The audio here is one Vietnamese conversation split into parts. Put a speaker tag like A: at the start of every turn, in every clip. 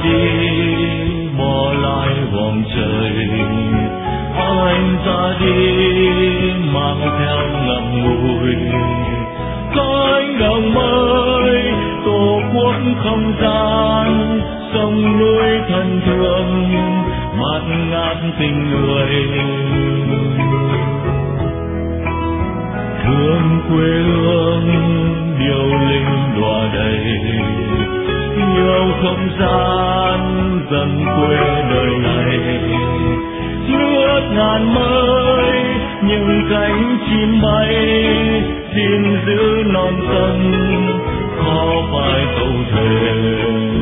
A: đi bỏ lại vòng trời, anh ra đi mang theo ngậm ngùi cõi đồng mới, tổ quốc không gian sông núi thân thương bạt ngát tình người. Thương quê hương điệu linh đọa đầy, yêu không gian dần quê đời này. Nước ngàn mới những cánh chim bay, xin giữ non sông khó phải tâu thuyền.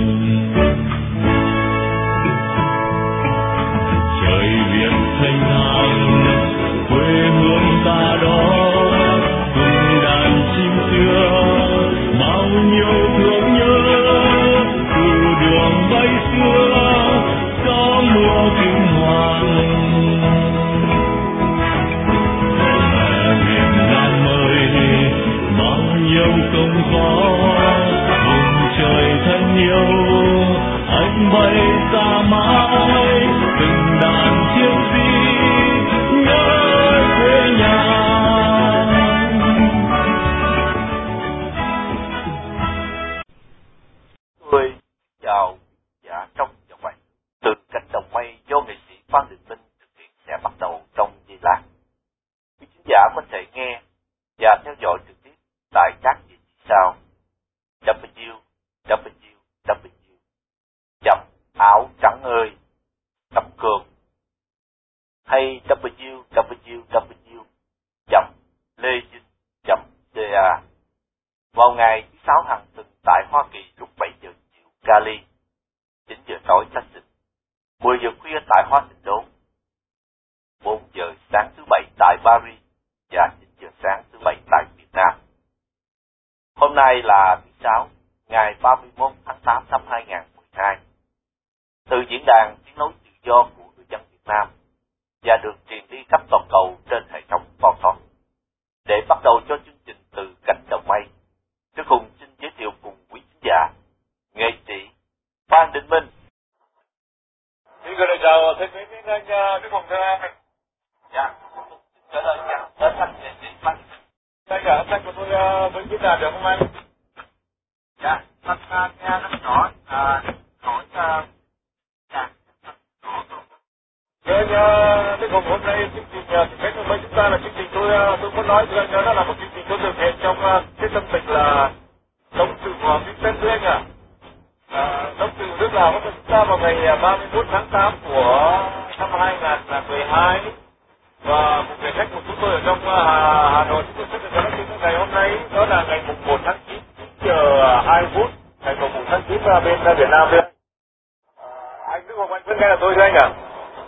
A: Trời Việt thanh thang quê hương ta đó, cùng đàn chim xưa bao nhiêu thương nhớ. Từ đường bay xưa gió mưa kinh hoàng, mẹ miền Nam ơi bao nhiêu công khó. Vùng trời thân yêu anh bay ra mãi, từng đàn chiếc di nhớ quê nhà.
B: Tôi chào giả trong dòng bài từ cánh đồng mây do nghệ sĩ Phan Đình Minh thực hiện sẽ bắt đầu trong giây lát. Quý khán giả có thể nghe và theo dõi trực tiếp tại các địa chỉ sau: www.áo-trắng-ơi.com hay www.lejinh.ca. Vào ngày thứ 6 hàng tuần tại Hoa Kỳ lúc 7 giờ chiều Cali, 9 giờ tối Texas, 10 giờ khuya tại Washington, 4 giờ sáng thứ Bảy tại Paris và 9 giờ sáng thứ Bảy tại Việt Nam. Hôm nay là thứ Sáu, ngày 31 tháng 8 năm 2012. Từ diễn đàn tiếng nói tự do của người dân Việt Nam và được truyền đi khắp toàn cầu trên hệ thống Phò Thon. Để bắt đầu cho chương trình từ cánh đồng mây, Đức Hùng xin giới thiệu cùng quý khán giả nghệ sĩ Phan Đình Minh.
C: Xin gửi lời chào thân mến đến anh Đức Hùng thưa anh.
B: Dạ, trả lời nha, đến anh nghệ sĩ Phan Đình Minh.
C: Anh cả âm thanh của tôi với diễn đàn được không anh?
B: Dạ, anh nghe nó nhỏ, hỏi
C: Anh Đức Hùng, hôm nay chương trình cánh đồng mây chúng ta là chương trình tôi muốn nói với anh, đó là một chương trình tôi thực hiện trong cái tâm tình là sống tự hòa bình Tết với anh ạ. Sống tự tức là hôm nay chúng ta vào ngày 31 tháng 8 của năm 2012, và một ngày khách của chúng tôi ở trong Hà Nội, chúng tôi sẽ được nói chuyện ngày hôm nay, đó là ngày 1 tháng 9, 9 giờ 2 phút, ngày 1 tháng 9 bên Việt Nam đây. Anh Đức Hùng, anh vẫn nghe là tôi thưa anh ạ?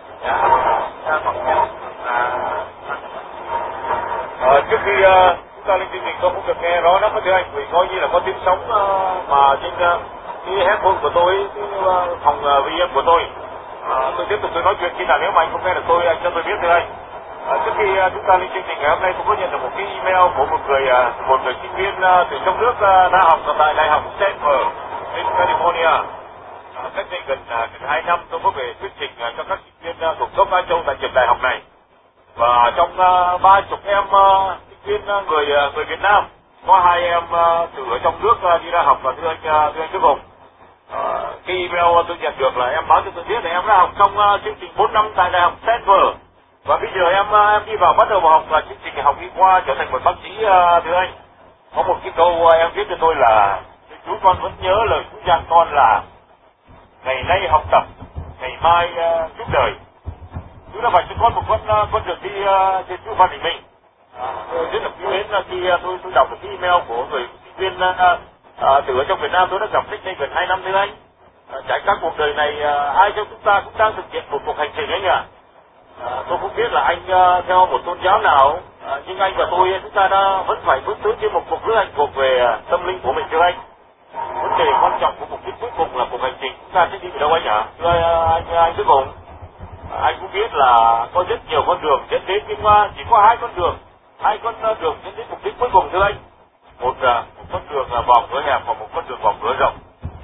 C: Trước khi chúng ta lên chương trình tôi cũng được nghe rõ lắm thưa anh, vì coi như là có tiếng sóng mà trên cái headphone của tôi, cái phòng VM của tôi. Tôi tiếp tục tôi nói chuyện, khi nào nếu mà anh không nghe được tôi, anh cho tôi biết thưa anh. Trước khi chúng ta lên chương trình ngày hôm nay, tôi có nhận được một cái email của một người sinh viên từ trong nước đang học tại Đại học Stanford bên California. Cách đây gần 2 năm tôi có về thuyết trình cho các sinh viên thuộc cấp Á Châu tại trường đại học này. Và trong 30 em sinh viên người Việt Nam, có 2 em từ ở trong nước đi ra học. Và thưa anh Đức Hùng, cái email tôi nhận được là em báo cho tôi biết là em đã học xong chương trình 4 năm tại Đại học Stanford. Và bây giờ em đi vào bắt đầu vào học chương trình học y khoa, trở thành một bác sĩ thưa anh. Có một cái câu em viết cho tôi là: chú con vẫn nhớ lời chú dặn con là ngày nay học tập, ngày mai giúp đời. Chú đã phải cho con một con đường đi trên chú Phan Đình Minh. Tôi rất là quý mến khi tôi đọc được cái email của người sinh viên từ ở trong Việt Nam tôi đã gặp cách đây gần 2 năm thưa anh. Trải qua cuộc đời này, ai trong chúng ta cũng đang thực hiện một cuộc hành trình anh ạ. Tôi không biết là anh theo một tôn giáo nào, nhưng anh và tôi chúng ta vẫn phải bước tới trên một cuộc lữ hành cuộc về tâm linh của mình thưa anh. Vấn đề quan trọng của mục đích cuối cùng là cuộc hành trình chúng ta sẽ đi về đâu anh ạ? Thưa anh Đức Hùng, anh cũng biết là có rất nhiều con đường dẫn đến, nhưng chỉ có 2 con đường dẫn đến mục đích cuối cùng thưa anh. Một con đường vào cửa hẹp và một con đường vào cửa rộng.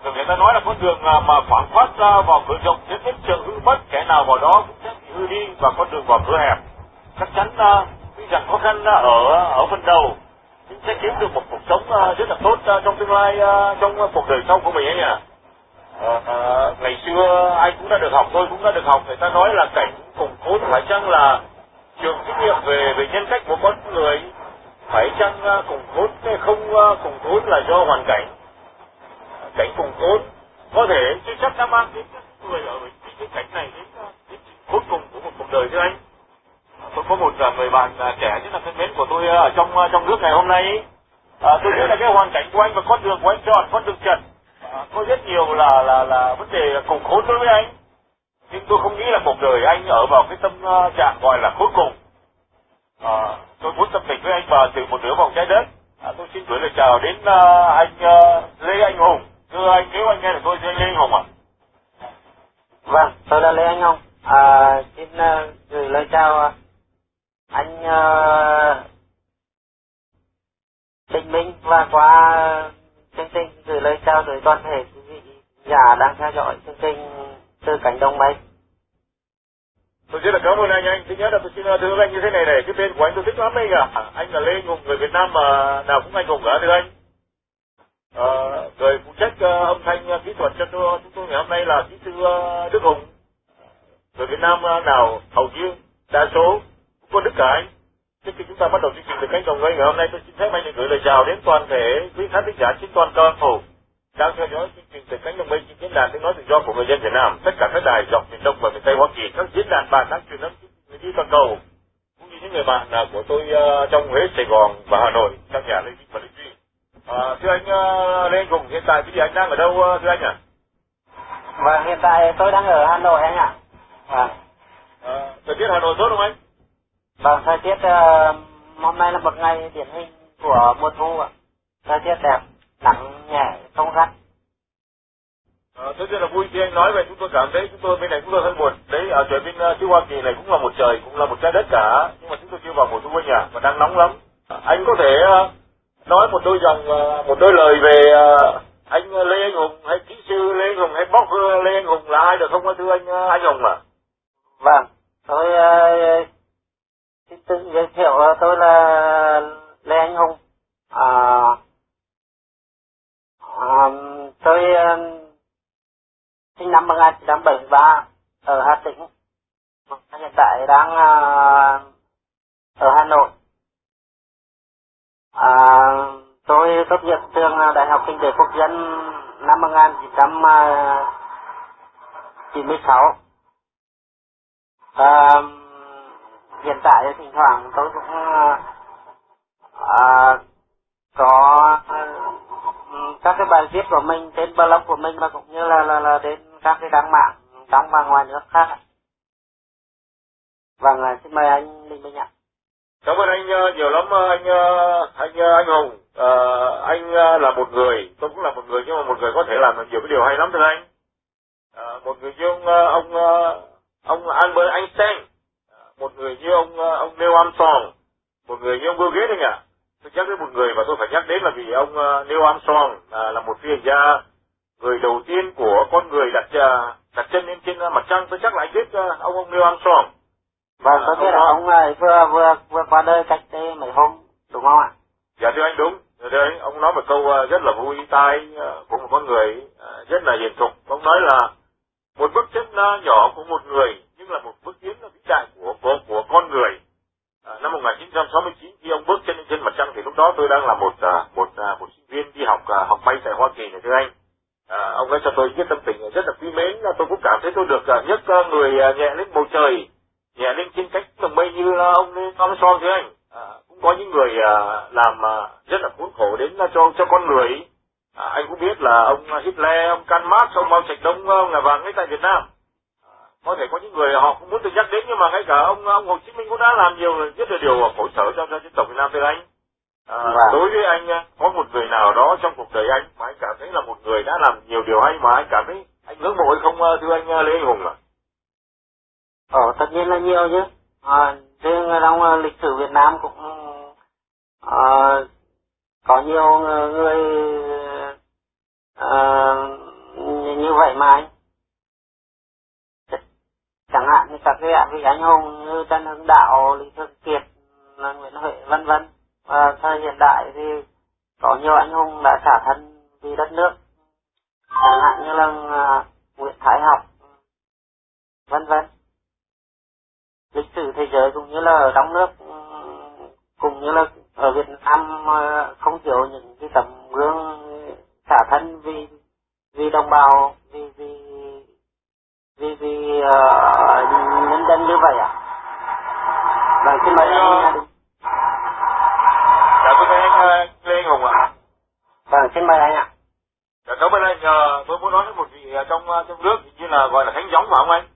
C: người ta nói là con đường mà phảng phát ra vào cửa rộng sẽ hết trường hư mất, kẻ nào vào đó cũng sẽ bị hư đi, và con đường vào cửa hẹp chắc chắn tuy rằng khó khăn ở phần đầu nhưng sẽ kiếm được một cuộc sống rất là tốt trong tương lai, trong cuộc đời sau của mình ấy nhỉ. Ngày xưa anh cũng đã được học, tôi cũng đã được học, người ta nói là cảnh cùng khốn phải chăng là trường kinh nghiệm về nhân cách của con người, phải chăng cùng khốn hay không cùng khốn là do hoàn cảnh. Cảnh cùng khốn có thể chưa chắc đã mang đến các người ở cái cảnh này đến cuối cùng của một cuộc đời thưa anh. Tôi có một người bạn trẻ rất là thân mến của tôi ở trong nước ngày hôm nay. Tôi biết là cái hoàn cảnh của anh và con đường của anh chọn con đường trật có rất nhiều là vấn đề cùng khốn đối với anh, nhưng tôi không nghĩ là cuộc đời anh ở vào cái tâm trạng gọi là khốn cùng. Tôi muốn tâm tình với anh và từ một nửa vòng trái đất. Tôi xin gửi lời chào đến anh Lê Anh Hùng. Thưa anh, nếu anh nghe được tôi, thưa anh Lê Anh Hùng ạ.
D: Vâng, tôi là Lê Anh Hùng. Xin gửi lời chào anh Bình Minh, và qua chương trình gửi lời chào tới toàn thể quý vị giả đang theo dõi chương trình từ cánh đồng mây.
C: Tôi rất là cảm ơn anh. Thứ nhất là tôi xin thưa anh như thế này này, cái tên của anh tôi thích lắm anh ạ. Anh là Lê Anh Hùng, người Việt Nam mà nào cũng anh Hùng cả thưa anh. Người phụ trách âm thanh kỹ thuật cho chúng tôi ngày hôm nay là kỹ sư Đức Hùng. Người Việt Nam nào hầu như đa số cũng có Đức cả anh. Trước khi chúng ta bắt đầu chương trình từ cánh đồng mây ngày hôm nay, tôi xin phép anh gửi lời chào đến toàn thể quý khán giả trên toàn cầu đang theo dõi chương trình từ cánh đồng mây trên diễn đàn tiếng nói tự do của người dân Việt Nam, tất cả các đài dọc miền Đông và miền Tây Hoa Kỳ, các diễn đàn bàn tán truyền âm trên toàn cầu, cũng như những người bạn của tôi trong Huế, Sài Gòn và Hà Nội, trong nhà Lê Vinh và Lê Duy. Thưa anh Lê Anh Hùng, hiện tại bây giờ anh đang ở đâu thưa anh ạ?
D: Vâng, hiện tại tôi đang ở Hà Nội anh ạ.
C: Thời tiết Hà Nội tốt không anh?
D: Vâng, thời tiết hôm nay là một ngày điển hình của mùa thu ạ. Thời tiết đẹp, nắng nhẹ, không gắt.
C: Tôi rất là vui khi anh nói về, chúng tôi cảm thấy chúng tôi bên này chúng tôi hơi buồn. Đấy, ở trời bên phía Hoa Kỳ này cũng là một trời, cũng là một trái đất cả, nhưng mà chúng tôi chưa vào mùa thu anh ạ, và đang nóng lắm. Anh có thể nói một đôi dòng, một đôi lời về anh Lê Anh Hùng hay kỹ sư Lê Anh Hùng hay bóc Lê Anh Hùng là ai được không thưa anh Hùng ạ?
D: Vâng, tôi xin tự giới thiệu, tôi là Lê Anh Hùng. Tôi sinh năm 1973 ở Hà Tĩnh, hiện tại đang ở Hà Nội. Tôi tốt nghiệp trường Đại học Kinh tế Quốc dân năm 1996. Hiện tại thỉnh thoảng tôi cũng có các cái bài viết của mình trên blog của mình, và cũng như là đến các cái trang mạng trong và ngoài nước khác. Vâng, xin mời anh Linh Minh ạ.
C: Cảm ơn anh nhiều lắm anh Hùng. Anh là một người, tôi cũng là một người, nhưng mà một người có thể làm được nhiều cái điều hay lắm thưa anh. Một người như ông Albert Einstein, một người như ông Neil Armstrong, một người như ông Bill Gates anh ạ. Tôi nhắc đến một người mà tôi phải nhắc đến là vì ông Neil Armstrong là một phi hành gia, người đầu tiên của con người đặt chân lên trên mặt trăng. Tôi chắc là anh biết ông Neil Armstrong.
D: Vâng, tôi biết là ông ấy vừa qua đời cách đây mấy hôm, đúng không ạ?
C: Dạ thưa anh, đúng. Thưa anh, ông nói một câu rất là vui tai của một con người rất là hiền thục. Ông nói là một bước chân nhỏ của một người, nhưng là một bước tiến vĩ đại của con người. Năm 1969 khi ông bước chân lên trên mặt trăng thì lúc đó tôi đang là một sinh viên đi học bay tại Hoa Kỳ này thưa anh. Ông ấy cho tôi biết tâm tình rất là quý mến. Tôi cũng cảm thấy tôi được nhấc người nhẹ lên bầu trời, nhẹ lên trên cánh đồng mây như là ông Armstrong thưa anh. Cũng có những người làm rất là khốn khổ đến cho con người. Anh cũng biết là ông Hitler, ông Karl Marx, ông Mao Trạch Đông, ông là vàng ngay tại Việt Nam. Có thể có những người họ không muốn được nhắc đến, nhưng mà ngay cả ông Hồ Chí Minh cũng đã làm nhiều rất là điều khổ sở cho dân tộc Việt Nam thưa anh. Đối với anh, có một người nào đó trong cuộc đời anh mà anh cảm thấy là một người đã làm nhiều điều hay mà anh cảm thấy anh ngưỡng mộ hay không thưa anh Lê Anh Hùng ạ?
D: Tất nhiên là nhiều chứ. Riêng trong lịch sử Việt Nam cũng có nhiều người như vậy mà anh. Chẳng hạn như các cái vị anh hùng như Trần Hưng Đạo, Lý Thường Kiệt, Nguyễn Huệ vân vân. Và thời hiện đại thì có nhiều anh hùng đã xả thân vì đất nước, chẳng hạn như là Nguyễn Thái Học vân vân. Lịch sử thế giới cũng như là ở trong nước cũng như là ở Việt Nam không thiếu những cái tấm gương xả thân vì đồng bào, vì nhân dân như vậy ạ. Vâng, xin mời anh.
C: Dạ, tôi thấy anh Lê Hùng ạ.
D: Vâng, xin mời anh ạ.
C: Dạ, cảm ơn anh. Tôi muốn nói đến một vị trong nước như là gọi là Thánh Gióng phải không anh?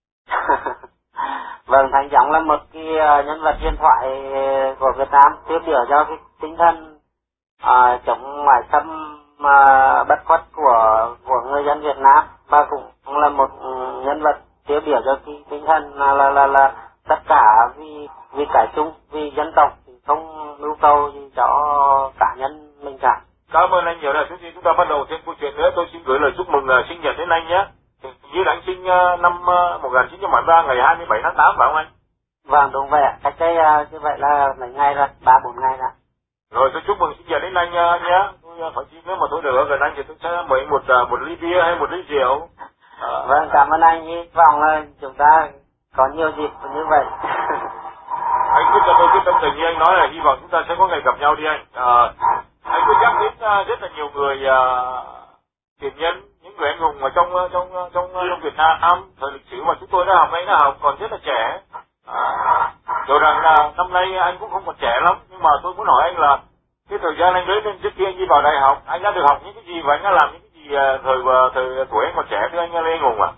D: Vâng, Thánh Gióng là một cái nhân vật huyền thoại của Việt Nam, tiêu biểu cho cái tinh thần chống ngoại xâm bất khuất của người dân Việt Nam, và cũng là một nhân vật tiêu biểu cho cái tinh thần là tất cả vì cái chung, vì dân tộc, không nhu cầu gì cho cá nhân mình cả.
C: Cảm ơn anh nhiều. Là trước khi chúng ta bắt đầu thêm câu chuyện nữa, tôi xin gửi lời chúc mừng sinh nhật đến anh nhé. Như là anh sinh năm 1973 ngày 27 tháng 8 phải không anh?
D: Vâng, đúng vậy ạ. Cách đây như vậy là mấy ngày rồi, 3-4 ngày rồi.
C: Rồi tôi chúc mừng sinh nhật đến anh nhé. Tôi phải chi, nếu mà tôi được ở gần anh thì tôi sẽ mời một ly bia hay một ly rượu.
D: Vâng, cảm ơn anh. Hy vọng là chúng ta có nhiều dịp như vậy.
C: Anh cứ cho tôi cái tâm tình như anh nói là hy vọng chúng ta sẽ có ngày gặp nhau đi anh. Anh cứ nhắc đến rất là nhiều người tiền nhân, những người anh hùng ở trong Việt Nam thời lịch sử mà chúng tôi đã học, anh đã học còn rất là trẻ. Rồi rằng là năm nay anh cũng không còn trẻ lắm, nhưng mà tôi muốn hỏi anh là cái thời gian anh lớn lên trước khi anh đi vào đại học, anh đã được học những cái gì và anh đã làm những cái gì thời tuổi anh còn trẻ thưa anh Lê Anh Hùng ạ?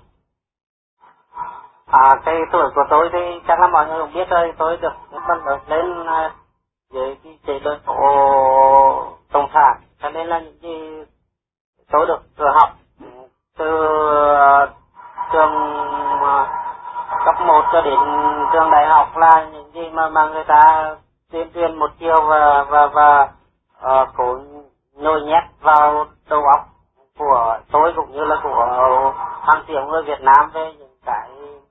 D: Cái tuổi của tôi thì chắc là mọi người cũng biết rồi, tôi được phân lớn lên với cái chế độ cộng sản, cho nên là những gì tôi được học từ trường cấp 1 cho đến trường đại học là những gì mà người ta tuyên truyền một chiều và cố nhồi nhét vào đầu óc của tôi cũng như là của hàng triệu người Việt Nam về những cái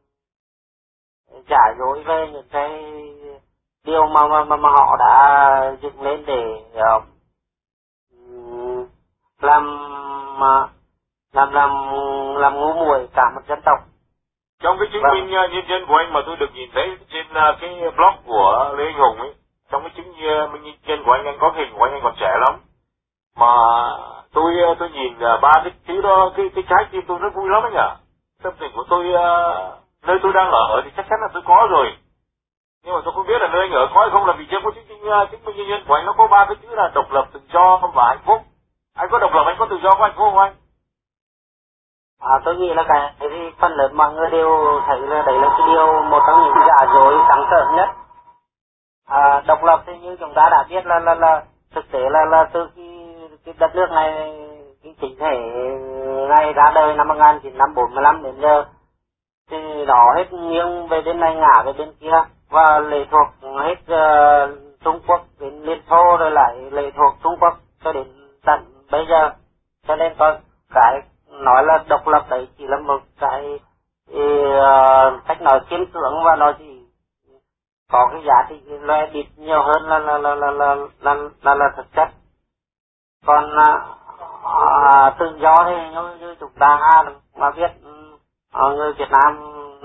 D: giả dối, về những cái điều mà họ đã dựng lên để làm ngu muội cả một dân tộc.
C: Trong cái chứng minh nhân dân của anh mà tôi được nhìn thấy trên cái blog của Lê Anh Hùng ấy, trong cái chứng minh nhân dân của anh có hình của anh còn trẻ lắm. Mà tôi nhìn ba cái thứ đó, cái trái tim tôi rất vui lắm anh ạ. Tâm tình của tôi nơi tôi đang ở thì chắc chắn là tôi có rồi. Nhưng mà tôi không biết là nơi anh ở có hay không, là vì trên có chứng minh nhân dân của anh nó có ba cái chữ là độc lập, tự do và hạnh phúc. Anh có độc lập, anh có tự do, có hạnh phúc không anh?
D: Tôi nghĩ là cái thì phần lớn mọi người đều thấy là đấy là cái điều, một trong những giả dối trắng trợn nhất. Độc lập thì như chúng ta đã biết là thực tế là từ cái đất nước này, cái chính thể này ra đời năm 1945 đến giờ thì nó hết nghiêng về bên này ngả về bên kia, và lệ thuộc hết Trung Quốc đến Liên Xô, rồi lại lệ thuộc Trung Quốc cho đến tận bây giờ. Cho nên cái nói là độc lập đấy chỉ là một cái cách nói khiêm cưỡng, và nó chỉ có cái giá trị loe bịt nhiều hơn là thực chất. Còn tự do thì như chúng ta mà biết, người Việt Nam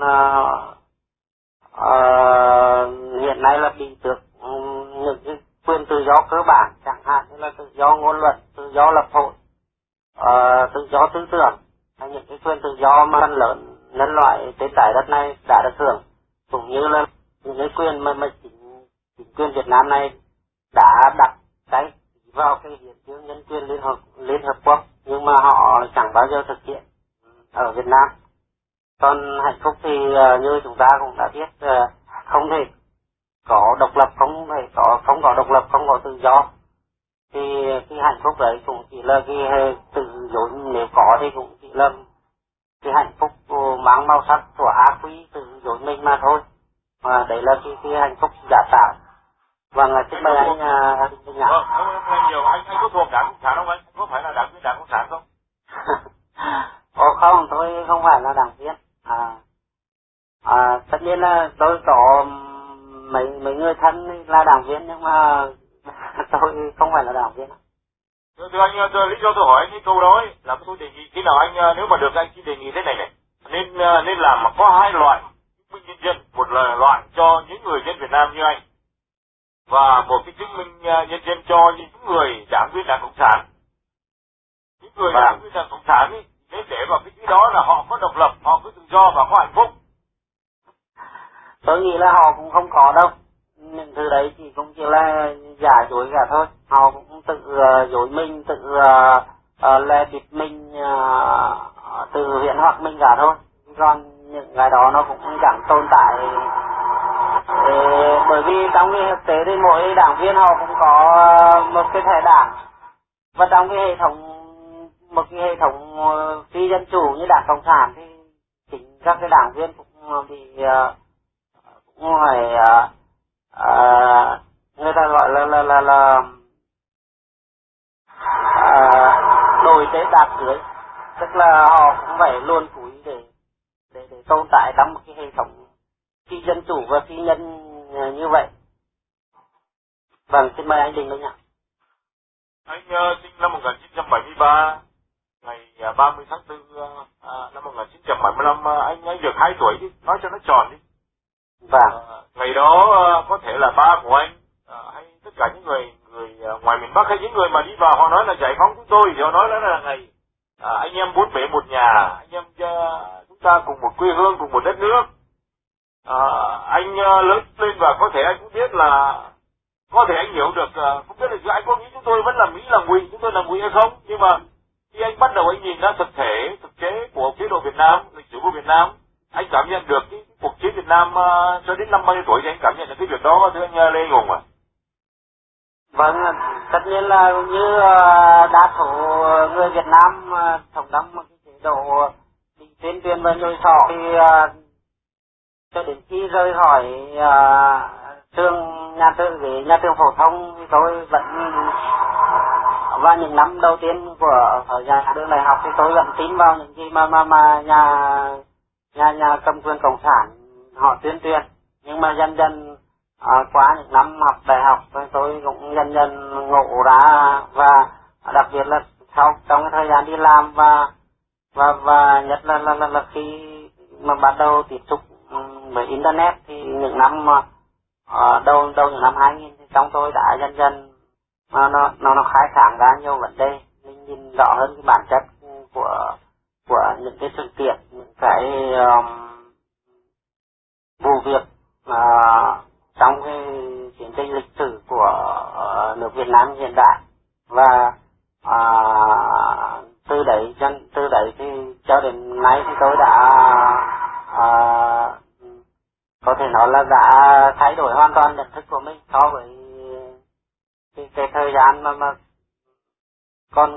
D: hiện nay là bị tước những cái quyền tự do cơ bản, chẳng hạn như là tự do ngôn luận, tự do lập hội, tự do tư tưởng, hay những cái quyền tự do mà phần lớn nhân loại trên trái đất này đã được hưởng, cũng như là những cái quyền mà chính quyền Việt Nam này đã đặt cái vào cái hiến chương nhân quyền Liên Hợp Quốc, nhưng mà họ chẳng bao giờ thực hiện ở Việt Nam. Còn hạnh phúc thì như chúng ta cũng đã biết, không thể có độc lập, không có độc lập, không có tự do, thì cái hạnh phúc đấy cũng chỉ là cái tự dối, nếu có thì cũng chỉ là cái hạnh phúc mang màu sắc của ác quy, tự dối mình mà thôi. Mà đấy là cái hạnh phúc giả tạo. Vâng, xin mời anh Đinh Nhã.
C: Cảm ơn anh nhiều. Anh có thuộc Đảng Cộng sản không anh? Có phải là đảng viên Đảng Cộng sản không?
D: tôi không phải là đảng viên. Tất nhiên là tôi có mấy người thân là đảng viên, nhưng mà tôi không phải là đảng viên.
C: Thưa anh, lý do tôi hỏi anh cái câu đó ấy, là tôi đề nghị khi nào anh nếu mà được anh xin đề nghị thế này này, nên làm mà có hai loại chứng minh nhân dân, một là loại cho những người dân Việt Nam như anh, và một cái chứng minh nhân dân cho những người đảng viên Đảng Cộng sản. Những người đảng viên Đảng Cộng sản ấy, nên để vào cái đó là họ có độc lập, họ có tự do và có hạnh phúc.
D: Tôi nghĩ là họ cũng không có đâu. Những thứ đấy chỉ cũng chỉ là giả dối cả thôi. Họ cũng tự dối mình, tự lè bịp mình, tự huyễn hoặc mình cả thôi. Còn những cái đó nó cũng chẳng tồn tại. Bởi vì trong cái thực tế thì mỗi đảng viên họ cũng có một cái thẻ đảng. Và trong cái hệ thống, một cái hệ thống phi dân chủ như Đảng Cộng sản thì chính các cái đảng viên cũng bị cũng phải người ta gọi là đổi tế đạp dưới, tức là họ cũng phải luôn cúi để tồn tại trong một cái hệ thống phi dân chủ và phi nhân như vậy. Vâng, xin mời anh Đình Minh ạ.
C: Anh sinh năm 1973, ngày 30 tháng 4 năm 1975, anh được 2 tuổi chứ, nói cho nó tròn đi.
D: Vâng.
C: Ngày đó có thể là ba của anh hay tất cả những người ngoài miền Bắc hay những người mà đi vào họ nói là giải phóng chúng tôi, thì họ nói là ngày anh em bốn bể một nhà, anh em chúng ta cùng một quê hương, cùng một đất nước. Anh lớn lên và có thể anh cũng biết là có thể anh hiểu được, không biết là anh có nghĩ chúng tôi vẫn là Mỹ, là ngụy, chúng tôi là ngụy hay không, nhưng mà khi anh bắt đầu anh nhìn ra thực chế của chế độ Việt Nam, lịch sử của Việt Nam, anh cảm nhận được cái cuộc chiến Việt Nam cho đến năm 30 tuổi thì anh cảm nhận được cái việc đó, thưa anh Lê Hùng ạ.
D: Vâng, tất nhiên là như đa số người Việt Nam sống trong một cái chế độ bị tuyên truyền và nhồi sọ thì cho đến khi rời khỏi nhà trường phổ thông thì tôi vẫn, và những năm đầu tiên ở nhà trường đại học thì tôi vẫn tin vào những gì mà nhà cầm quyền cộng sản họ tuyên truyền. Nhưng mà dần dần qua những năm học đại học tôi cũng dần dần ngộ ra, và đặc biệt là trong cái thời gian đi làm và nhất là khi mà bắt đầu tiếp xúc với internet thì những năm đầu những năm 2000 thì trong tôi đã dần dần nó khai sáng ra nhiều vấn đề, mình nhìn rõ hơn cái bản chất của những cái sự kiện, những cái vụ việc trong cái chiến tranh lịch sử của nước Việt Nam hiện đại. Và từ đấy thì cho đến nay thì tôi đã có thể nói là đã thay đổi hoàn toàn nhận thức của mình so với cái thời gian mà con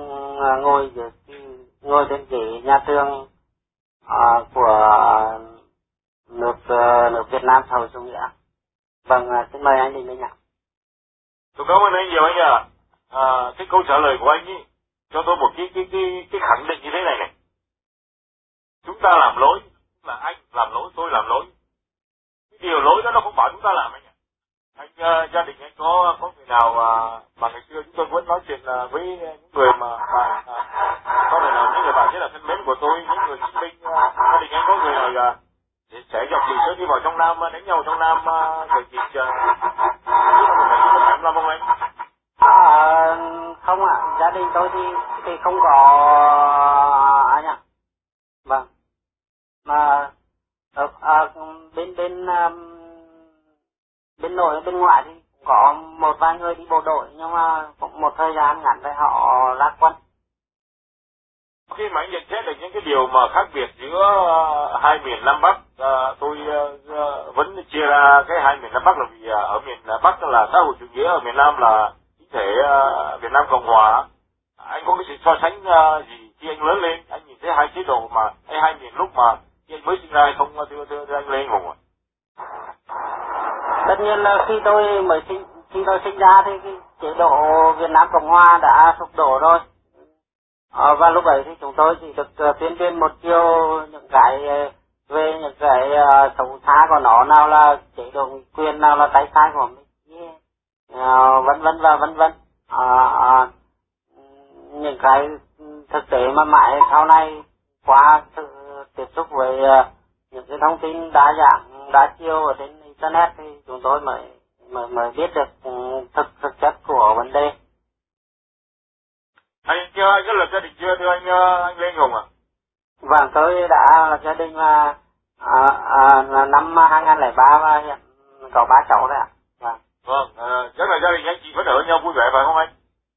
D: ngồi trên ghế nhà trường của nước Việt Nam xã hội chủ nghĩa. Vâng, xin mời anh Đình Minh ạ.
C: Tôi cảm ơn anh nhiều anh ạ. Cái câu trả lời của anh ấy cho tôi một cái khẳng định như thế này này. Chúng ta làm lỗi, là anh làm lỗi, tôi làm lỗi. Cái điều lỗi đó nó không bảo chúng ta làm anh ạ. Anh gia đình anh có người nào mà ngày xưa chúng tôi vẫn nói chuyện với những người mà có thể là những người bạn rất là thân mến của tôi, những người chiến binh, gia đình anh có người nào sẽ dọc đường sớm đi vào trong Nam, đánh nhau trong Nam thời kỳ làm không anh?
D: Không ạ, gia đình tôi thì không có anh ạ. Vâng, mà bên nội bên ngoại thì cũng có một vài người đi bộ đội, nhưng mà cũng một thời gian ngắn rồi họ ra quân.
C: Khi mà anh nhận xét được những cái điều mà khác biệt giữa hai miền Nam Bắc, tôi vẫn chia ra cái hai miền Nam Bắc là vì ở miền Bắc là xã hội chủ nghĩa, ở miền Nam là chính thể Việt Nam Cộng Hòa. Anh có cái sự so sánh gì khi anh lớn lên, anh nhìn thấy hai chế độ mà hai miền lúc mà khi anh mới sinh ra hay không, thưa anh Lê Hùng ạ?
D: Tất nhiên là khi tôi sinh ra thì cái chế độ Việt Nam Cộng Hòa đã sụp đổ rồi. Và lúc ấy thì chúng tôi chỉ được tuyên truyền một chiều những cái về những cái xấu xa của nó, nào là chế độ nghị quyền, nào là tay sai của mình, vân vân và vân vân. Những cái thực tế mà mãi sau này qua sự tiếp xúc với những cái thông tin đa dạng đa chiều ở trên internet thì chúng tôi mới biết được thực chất của vấn đề.
C: Anh có lập gia đình chưa thưa anh Lê Anh Hùng ạ?
D: Vâng, tôi đã lập gia đình là năm 2003 và hiện có 3 cháu đấy ạ.
C: Vâng, chắc là gia đình anh chị vẫn ở nhau vui vẻ phải không anh?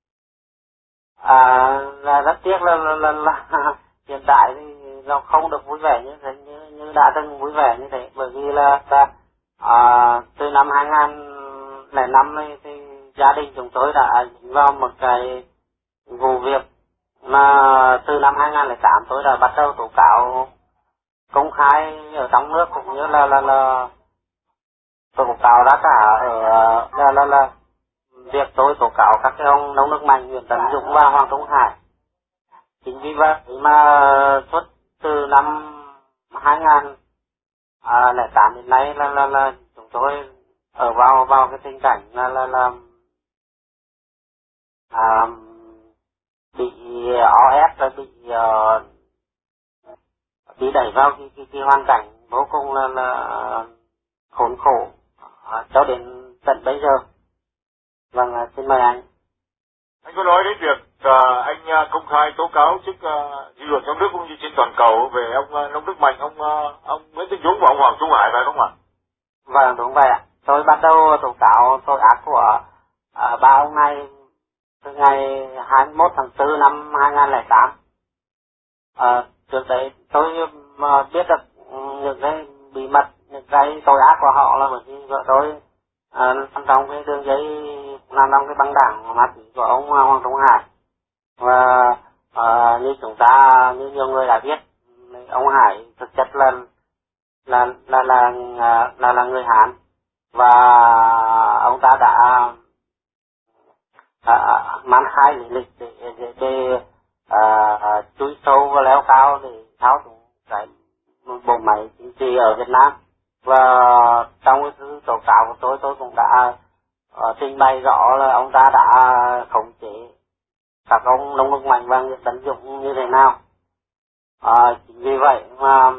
D: Là rất tiếc là hiện tại thì nó không được vui vẻ như thế, như đã từng vui vẻ như thế, bởi vì là từ năm 2005 này thì gia đình chúng tôi đã dính vào một cái vụ việc mà từ năm 2008 tôi đã bắt đầu tố cáo công khai ở trong nước, cũng như là tố cáo ra cả ở là việc tôi tố cáo các cái ông nông nước Mạnh, Nguyễn Tấn Dũng và Hoàng Trung Hải. Chính vì vậy mà suốt từ năm 2008 đến nay là chúng tôi ở vào cái tình cảnh là bị OS, và bị đẩy vào cái hoàn cảnh vô cùng là khốn khổ cho đến tận bây giờ. Vâng, xin mời anh.
C: Anh có nói đến việc anh công khai tố cáo trước dư luận trong nước cũng như trên toàn cầu về ông nông đức Mạnh, ông Nguyễn Tấn Dũng và ông Hoàng Trung Hải phải không ạ?
D: Vâng, đúng vậy ạ. Tôi bắt đầu tố cáo tội ác của ba ông này từ ngày 21 tháng 4 năm 2008. Trước đấy tôi biết được những cái bí mật, những cái tội ác của họ là bởi vì vợ tôi nằm trong cái đường dây, nằm trong cái băng đảng ma túy của ông Hoàng Trung Hải. Và như chúng ta, như nhiều người đã biết, ông Hải thực chất là người Hán, và ông ta đã mang khai lý lịch để chui sâu và leo cao để tháo túng cái bộ máy chính trị ở Việt Nam. Và trong cái thư tố cáo của tôi cũng đã trình bày rõ là ông ta đã khống chế các ông nông đức Mạnh và Nguyễn Tấn Dũng như thế nào. Chính vì vậy mà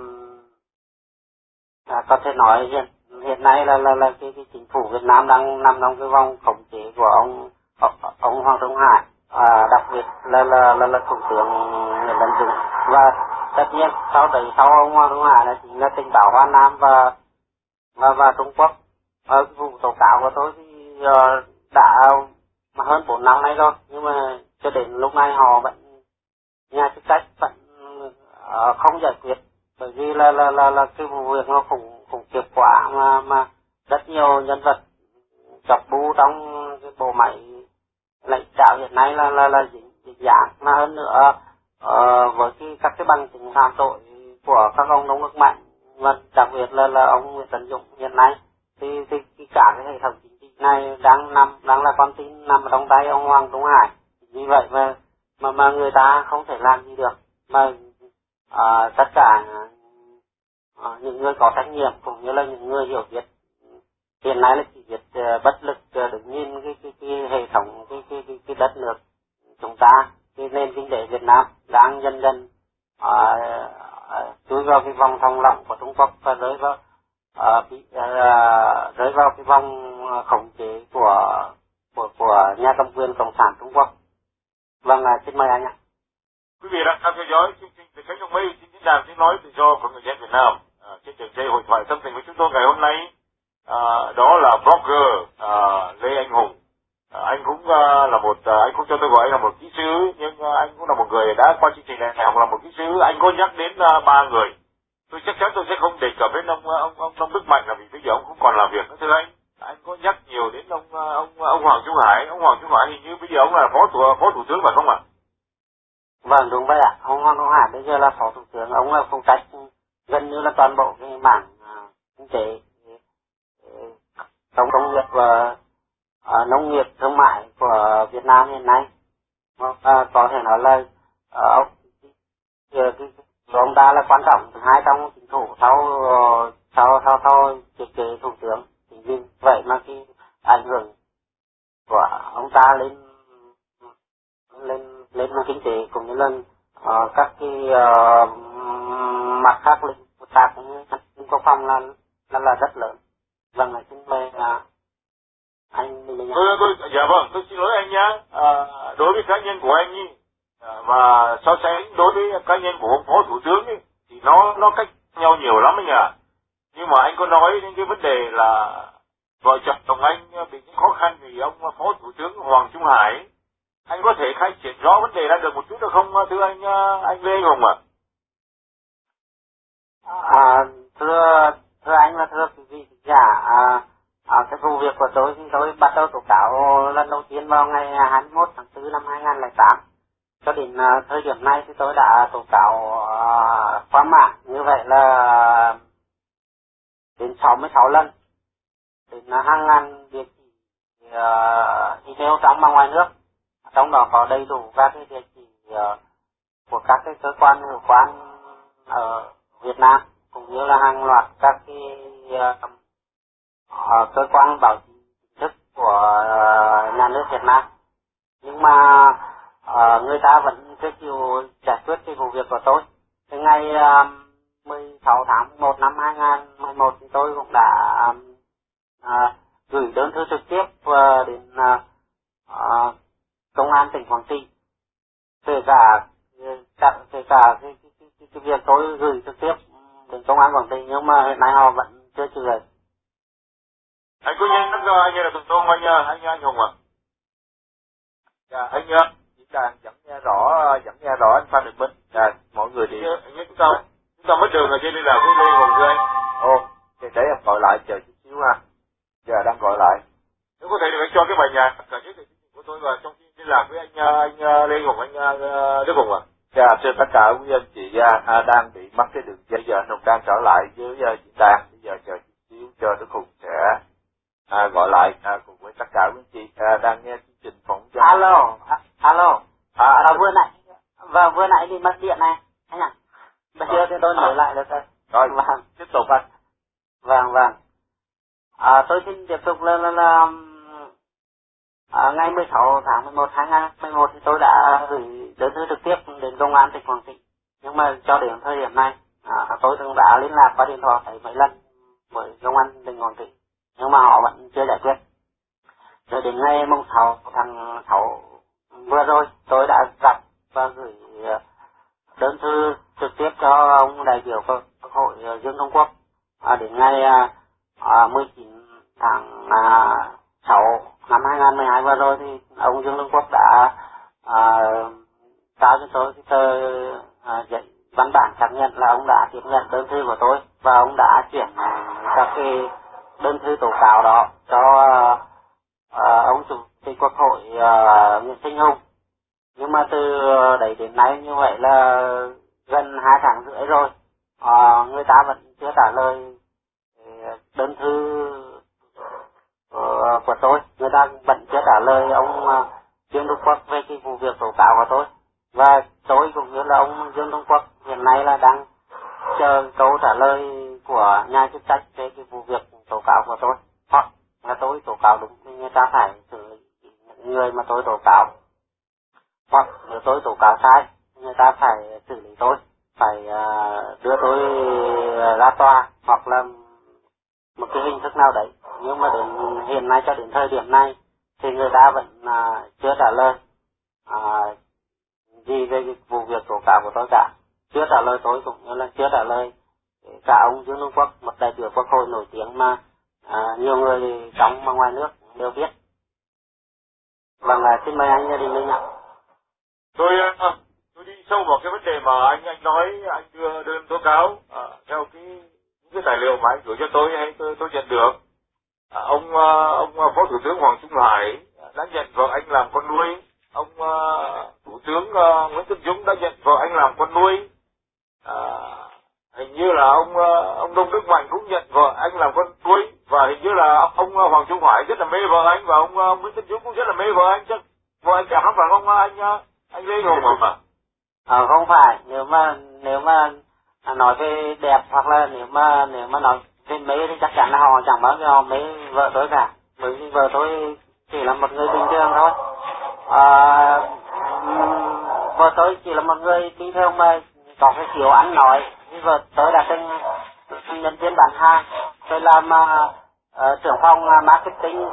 D: có thể nói hiện nay là cái chính phủ Việt Nam đang nằm trong cái vòng khống chế của ông Hoàng Trung Hải, đặc biệt là thủ tướng Nguyễn Tấn Dũng. Và tất nhiên sau ông Hoàng Trung Hải là chính là tình báo Hoa Nam và Trung Quốc. Cái vụ tố cáo của tôi thì đã hơn 4 năm nay rồi, nhưng mà cho đến lúc này họ vẫn, nhà chức trách vẫn không giải quyết, bởi vì là cái vụ việc nó khủng khiếp quá, mà rất nhiều nhân vật chọc bu trong cái bộ máy lãnh đạo hiện nay là dính dáng. Mà hơn nữa với các cái bằng chứng phạm tội của các ông nông nước Mạnh, và đặc biệt là ông Nguyễn Tấn Dũng hiện nay thì cả cái hệ thống chính trị này đang là con tin nằm trong tay ông Hoàng Trung Hải. Vì vậy mà người ta không thể làm gì được, mà tất cả những người có trách nhiệm cũng như là những người hiểu biết hiện nay là chỉ biết bất lực đứng nhìn cái hệ thống cái đất nước chúng ta, cái nền kinh tế Việt Nam đang dần dần chui vào cái vòng thòng lọng của Trung Quốc và rơi vào cái vòng khống chế của nhà cầm quyền cộng sản Trung Quốc. Vâng, xin mời anh ạ.
C: Quý vị đang theo dõi chương trình Từ Cánh Đồng Mây trên diễn đàn tiếng nói tự do của người dân Việt Nam. Trên đường dây hội thoại tâm tình với chúng tôi ngày hôm nay đó là blogger Lê Anh Hùng. Anh cũng là anh cũng cho tôi gọi anh là một kỹ sư, nhưng anh cũng là một người đã qua chương trình này học là một kỹ sư. Anh có nhắc đến 3 người. Tôi chắc chắn tôi sẽ không đề cập đến ông Đức Mạnh, là vì bây giờ ông cũng còn làm việc. Thưa anh có nhắc nhiều đến ông Hoàng Trung Hải. Ông Hoàng Trung Hải hình như bây giờ ông là phó thủ tướng phải không ạ?
D: Vâng, đúng vậy ạ. Ông Hoàng Trung Hải bây giờ là phó thủ tướng, ông là phụ trách gần như là toàn bộ cái mảng kinh tế, công nghiệp và nông nghiệp thương mại của Việt Nam hiện nay. Có thể nói là ông ta là quan trọng thứ hai trong chính phủ sau thiết kế thủ tướng. Chính vì vậy mà cái ảnh hưởng của ông ta lên kinh tế cũng như là các cái mặt khác lĩnh vực cũng như quốc phòng là rất lớn. Vâng, là xin mời anh Minh.
C: Dạ vâng, tôi xin lỗi anh nhá. Đối với cá nhân của anh ý, và so sánh đối với cá nhân của ông phó thủ tướng ấy, thì nó cách nhau nhiều lắm anh ạ. Nhưng mà anh có nói đến cái vấn đề là vợ chồng anh bị những khó khăn thì ông phó thủ tướng Hoàng Trung Hải, anh có thể khai triển rõ vấn đề ra được một chút được không thưa anh Lê Hùng ạ?
D: Thưa anh và thưa quý vị giả, cái vụ việc của tôi thì tôi bắt đầu tố cáo lần đầu tiên vào ngày 21 tháng 4 năm 2008. Cho đến thời điểm này thì tôi đã tố cáo qua mạng, như vậy là đến 66 lần, đến hàng ngàn địa chỉ email trong và ngoài nước, trong đó có đầy đủ các cái địa chỉ của các cái cơ quan hữu quan ở Việt Nam, cũng như là hàng loạt các cái cơ quan báo chí chính thức của nhà nước Việt Nam. Nhưng mà người ta vẫn chưa chịu giải quyết cái vụ việc của tôi. Từ ngày 16 tháng 1 năm 2011 thì tôi cũng đã gửi đơn thư trực tiếp đến công an tỉnh Quảng Trị. Kể cả cái việc tôi gửi trực tiếp đến công an Quảng Trị, nhưng mà hiện nay họ vẫn chưa chịu lời.
C: Anh có nhanh lắm anh là tụi tôi anh Hùng ạ.
B: Dạ, anh diễn đàn vẫn nghe rõ anh Phan Đình Minh. Dạ, mọi người đi.
C: Chúng ta mất đường ở trên đây là với Lê Hùng thưa anh.
B: Ồ, để em gọi lại chờ chút xíu ha. Giờ đang gọi lại.
C: Nếu có thể thì anh cho cái bài nhạc cả giới thiệu của tôi vào trong khi liên lạc với anh Lê Hùng, anh Đức Hùng ạ.
B: Dạ, thưa tất cả quý anh chị đang bị mất cái đường dây, giờ anh Hùng đang trở lại với diễn đàn. Bây giờ chờ chút xíu cho Đức Hùng sẽ gọi lại cùng với tất cả quý anh chị đang nghe chương trình phỏng vấn.
D: Alo. Vừa nãy đi mất điện này anh ạ. Bây giờ thì tôi nổi lại được rồi.
B: Rồi, tiếp tục anh.
D: Vâng. Tôi xin tiếp tục là ngày 16 tháng 11 2011 thì tôi đã gửi đơn thư trực tiếp đến công an tỉnh Quảng Trị. Nhưng mà cho đến thời điểm này tôi cũng đã liên lạc qua điện thoại mấy lần với công an tỉnh Quảng Trị, nhưng mà họ vẫn chưa giải quyết. Rồi đến ngày 6 tháng 6 vừa rồi tôi đã gặp và gửi đơn thư trực tiếp cho ông đại biểu Quốc hội Dương Đông Quốc. Đến ngày 19 tháng 6 năm 2012 vừa rồi thì ông Dương Đông Quốc đã trao cho tôi cái tờ văn bản xác nhận là ông đã tiếp nhận đơn thư của tôi và ông đã chuyển các cái đơn thư tố cáo đó cho ông chủ tịch Quốc hội Nguyễn Sinh Hùng. Nhưng mà từ đấy đến nay như vậy là gần 2 tháng rưỡi rồi, người ta vẫn chưa trả lời đơn thư của tôi, người ta vẫn chưa trả lời ông Dương Đông Quốc về cái vụ việc tố cáo của tôi. Và tôi cũng như là ông Dương Đông Quốc hiện nay là đang chờ câu trả lời của nhà chức trách về cái vụ việc tố cáo của tôi, hoặc là tôi tố cáo đúng thì người ta phải xử lý những người mà tôi tố cáo, hoặc nếu tôi tố cáo sai người ta phải xử lý tôi, phải đưa tôi ra tòa hoặc là một cái hình thức nào đấy. Nhưng mà đến hiện nay, cho đến thời điểm này thì người ta vẫn chưa trả lời gì về cái vụ việc tố cáo của tôi cả. Chưa trả lời tôi cũng như là chưa trả lời cả ông Dương Đông Quốc, một đại biểu Quốc hội nổi tiếng mà nhiều người trong và ngoài nước đều biết. Vâng, xin mời anh Đình Minh ạ.
C: Tôi đi sâu vào cái vấn đề mà anh nói, anh đưa đơn tố cáo theo những cái tài liệu mà anh gửi cho tôi hay tôi nhận được. Ông Phó Thủ tướng Hoàng Trung Hải đã nhận vợ anh làm con nuôi. Ông Thủ tướng Nguyễn Tấn Dũng đã nhận vợ anh làm con nuôi. Hình như là ông Đông Đức Mạnh cũng nhận vợ anh làm con nuôi, và hình như là ông Hoàng Trung Hải rất là mê vợ anh, và ông Nguyễn Tấn Dũng cũng rất là mê vợ anh chứ. Vợ anh cả không phải không anh Lê Hùng mà.
D: Không phải, nếu mà nói về đẹp hoặc là nếu mà nói về mê thì chắc chắn là họ chẳng bao giờ họ mê vợ tôi cả, bởi vì vợ tôi chỉ là một người bình thường thôi. Vợ tôi chỉ là một người bình thường mà có cái kiểu ăn nói. Vì vợ tôi đã từng nhân viên bán hàng, tôi làm trưởng phòng marketing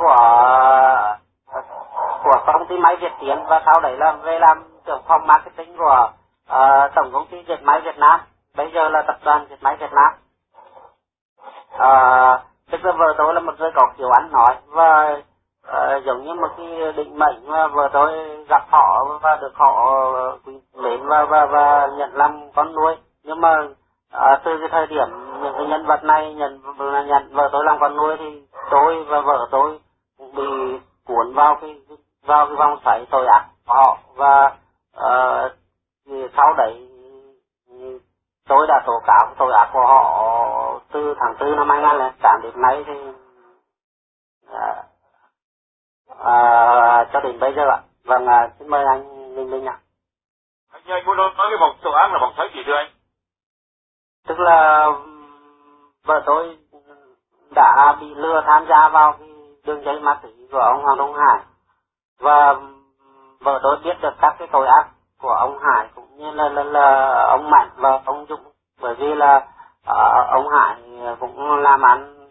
D: của công ty máy Việt Tiến, và sau đấy là về làm trưởng phòng marketing của tổng công ty dệt may Việt Nam, bây giờ là tập đoàn dệt may Việt Nam. Tức là vợ tôi là một người có kiểu ăn nói, và giống như một cái định mệnh mà vợ tôi gặp họ và được họ quý mến và nhận làm con nuôi. Nhưng mà từ cái thời điểm những cái nhân vật này nhận vợ tôi làm con nuôi thì tôi và vợ tôi cũng bị cuốn vào cái vòng xoáy tội ác của họ, và sau đấy tôi đã tố cáo tội ác của họ từ tháng 4 năm 2008 đến nay, thì cho đến bây giờ ạ. Vâng, xin mời anh Minh ạ.
C: Anh muốn nói cái vòng tội ác là vòng xoáy gì thưa anh?
D: Tức là vợ tôi đã bị lừa tham gia vào cái đường dây ma túy của ông Hoàng Đông Hải, và vợ tôi biết được các cái tội ác của ông Hải cũng như là ông Mạnh và ông Dũng, bởi vì là ông Hải cũng làm ăn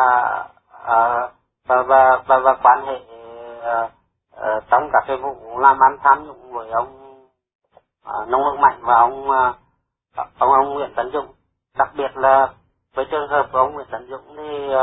D: và quan hệ trong các cái vụ làm ăn tham nhũng với ông Nông Đức Mạnh và ông Nguyễn Tấn Dũng. Đặc biệt là với trường hợp của ông Nguyễn Tấn Dũng thì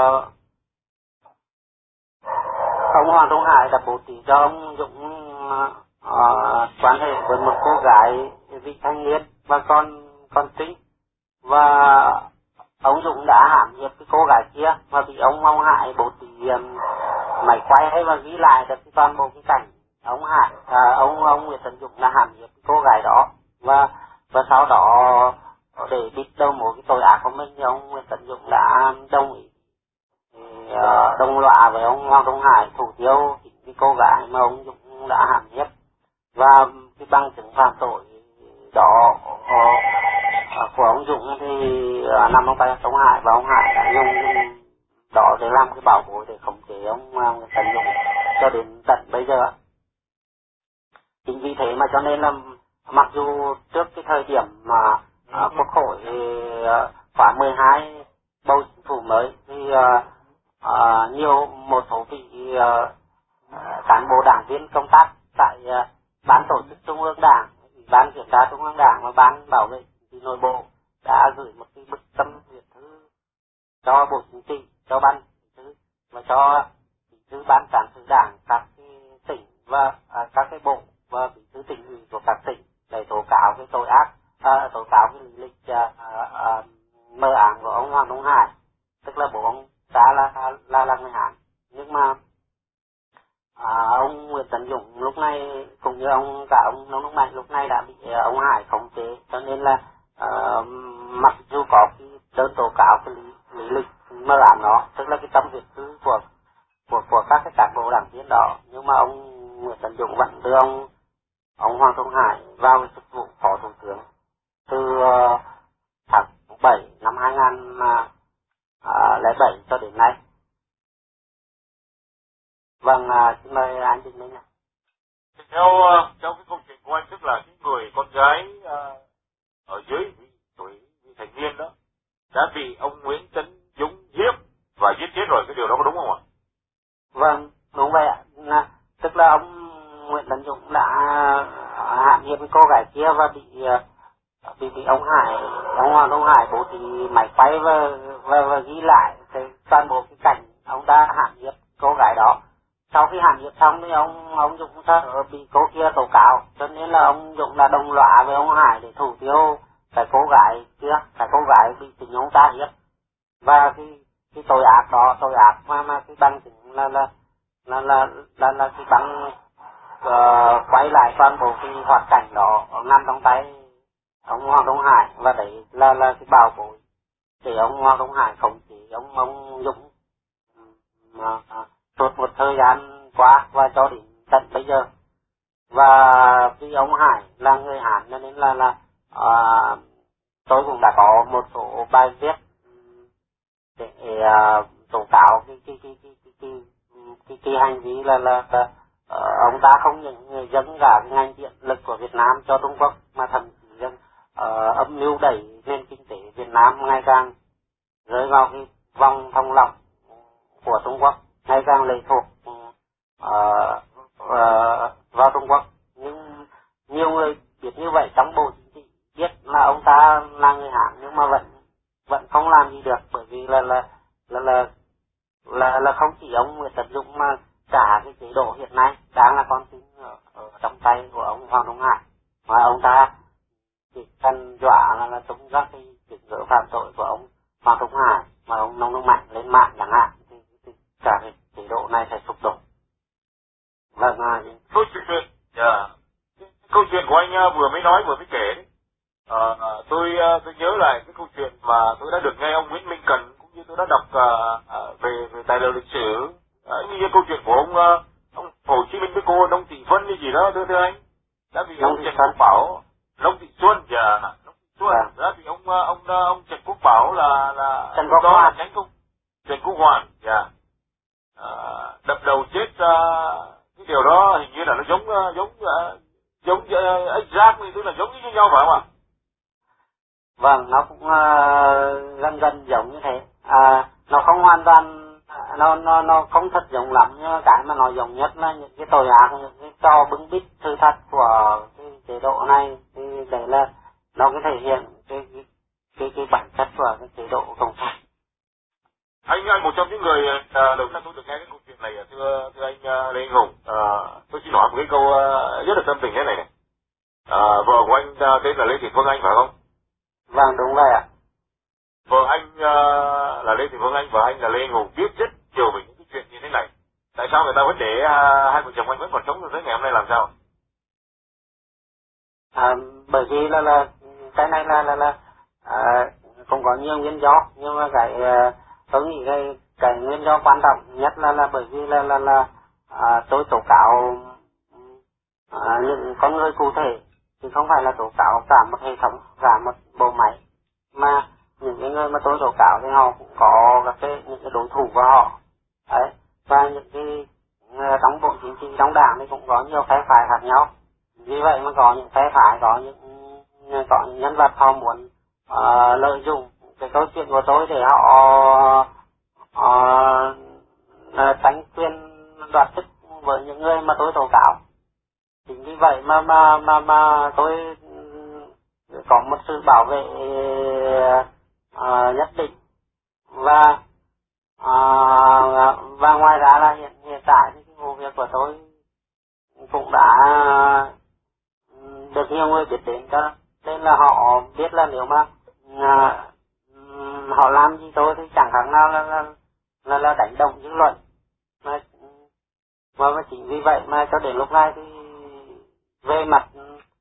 D: ông Hoàng Đông Hải đã bố trí cho ông Dũng quan hệ với một cô gái vị thanh niên và con trinh, và ông Dũng đã hãm hiếp cái cô gái kia, và bị ông Hải bố trí máy quay và ghi lại được toàn bộ cái cảnh ông Nguyễn Tấn Dũng đã hãm hiếp cái cô gái đó, và sau đó để bịt đầu mối cái tội ác của mình thì ông Nguyễn Tấn Dũng đã đồng ý đồng lõa với ông Hoàng Đông Hải thủ tiêu cái cô gái mà ông Dũng đã hãm hiếp, và cái bằng chứng phạm tội đó của ông Dũng thì nằm trong tay ông Hải, và ông Hải đã dùng đó để làm cái bảo bối để khống chế ông Nguyễn Tấn Dũng cho đến tận bây giờ. Chính vì thế mà cho nên là mặc dù trước cái thời điểm mà Quốc hội khóa 12 bầu chính phủ mới thì một số vị cán bộ đảng viên công tác tại ban tổ chức Trung ương Đảng, ban kiểm tra Trung ương Đảng và ban bảo vệ nội bộ đã gửi một cái bức tâm huyết thư cho Bộ Chính trị, cho ban bí thư và cho bí thư ban cán sự đảng các cái tỉnh và các cái bộ và bí thư tỉnh ủy của các tỉnh để tố cáo cái tội ác, tố cáo cái lý lịch mơ ám của ông Hoàng Đông Hải, tức là bố ông ta là người Hán. Nhưng mà ông Nguyễn Tấn Dũng lúc này cũng như ông Nông Đức Mạnh lúc này đã bị ông Hải khống chế, cho nên là mặc dù có cái đơn tố cáo cái lý lịch mơ ám đó, tức là cái tâm huyết thư của các cái cán bộ đảng viên đó, nhưng mà ông Nguyễn Tấn Dũng vẫn đưa ông Hoàng Đông Hải vào cái chức vụ phó thủ tướng từ tháng 7 năm 2007 cho đến nay. Vâng, xin mời anh Đình Minh ạ.
C: Theo cái câu chuyện của anh, tức là cái người con gái ở dưới tuổi vị thành niên đó đã bị ông Nguyễn Tấn Dũng hiếp và giết chết rồi, cái điều đó có đúng không ạ?
D: Vâng, đúng vậy ạ. Tức là ông Nguyễn Tấn Dũng đã hãm hiếp cô gái kia và bị ông Hoàng Đông Hải bố trí máy quay và ghi lại toàn bộ cái cảnh ông ta hãm hiếp cô gái đó. Sau khi hãm hiếp xong thì ông Dũng sợ bị cô kia tố cáo, cho nên là ông Dũng đã đồng lõa với ông Hải để thủ tiêu cái cô gái kia, cái cô gái bị chính ông ta hiếp. Và cái tội ác đó, tội ác mà cái bằng chứng là cái bằng quay lại toàn bộ cái hoạt cảnh đó nằm trong tay ông Hoàng Đông Hải, và đấy là cái bảo bối để ông Hoàng Đông Hải khống chế ông Dũng suốt một thời gian qua và cho đến tận bây giờ. Và vì ông Hải là người Hán cho nên là tôi cũng đã có một số bài viết để tố cáo cái hành vi là ông ta không những dâng cả cái ngành điện lực của Việt Nam cho Trung Quốc, mà thậm chí âm mưu đẩy nền kinh tế Việt Nam ngày càng rơi vào cái vòng thòng lọng của Trung Quốc, ngày càng lệ thuộc vào Trung Quốc. Nhưng nhiều người biết như vậy trong Bộ Chính trị biết là ông ta là người Hán, nhưng mà vẫn không làm gì được, bởi vì là không chỉ ông Nguyễn Tấn Dũng mà cả cái chế độ hiện nay đang là con tin ở trong tay của ông Hoàng Trung Hải, mà ông ta chỉ cần dọa là tung ra cái chuyện gỡ phạm tội của ông Hoàng Trung Hải mà ông Nông Đức Mạnh lên mạng chẳng hạn thì cả cái chế độ này sẽ sụp đổ. Vâng,
C: câu chuyện của anh vừa mới nói vừa mới kể đấy. Tôi nhớ lại cái câu chuyện mà tôi đã được nghe ông Nguyễn Minh Cần cũng như tôi đã đọc về tài liệu lịch sử, như câu chuyện của ông Hồ Chí Minh với cô Nông Thị Xuân như gì đó, thưa anh, đã bị ông Trần Quốc Bảo, Nông Thị Xuân đã bị ông Trần Quốc Bảo là
D: Trần Quốc Hoàn,
C: Trần Quốc Hoàn đập đầu chết. Cái điều đó hình như là nó giống exact, tức là giống như nhau phải không ạ?
D: Vâng, nó cũng gần giống như thế. Nó không hoàn toàn, nó không thật giống lắm, nhưng mà cái mà nó giống nhất là những cái tội ác, những cái trò bưng bít sự thật của cái chế độ này, thì đấy là nó có thể hiện cái bản chất của cái chế độ cộng sản.
C: Anh một trong những người đầu tiên tôi được nghe cái câu chuyện này, thưa anh Lê Anh Hùng. Tôi xin hỏi một cái câu rất là tâm tình thế này này. Vợ của anh tên là Lê Thị Phương Anh phải không?
D: Vâng, đúng vậy ạ.
C: Vợ anh là Lê Thị Phương Anh, vợ anh là Lê Anh Hùng biết rất nhiều về những cái chuyện như thế này. Tại sao người ta vẫn để hai vợ chồng anh vẫn còn sống tới ngày hôm nay làm sao?
D: Bởi vì là cái này là cũng có nhiều nguyên do, nhưng mà tôi nghĩ cái nguyên do quan trọng nhất là bởi vì là tôi tố cáo những con người cụ thể, thì không phải là tố cáo cả một hệ thống, cả một bộ máy, mà những cái người mà tôi tố cáo thì họ cũng có những cái đối thủ của họ đấy, và những cái trong Bộ Chính trị, trong Đảng thì cũng có nhiều phe phái khác nhau. Vì vậy mà có những phe phái, có những nhân vật họ muốn lợi dụng cái câu chuyện của tôi để họ tranh quyền đoạt chức với những người mà tôi tố cáo. Chính vì vậy mà tôi có một sự bảo vệ nhất định, và ngoài ra là hiện tại thì cái vụ việc của tôi cũng đã được nhiều người biết đến, cho nên là họ biết là nếu mà họ làm gì tôi thì chẳng khác nào là đánh động dư luận, mà chính vì vậy mà cho đến lúc này thì về mặt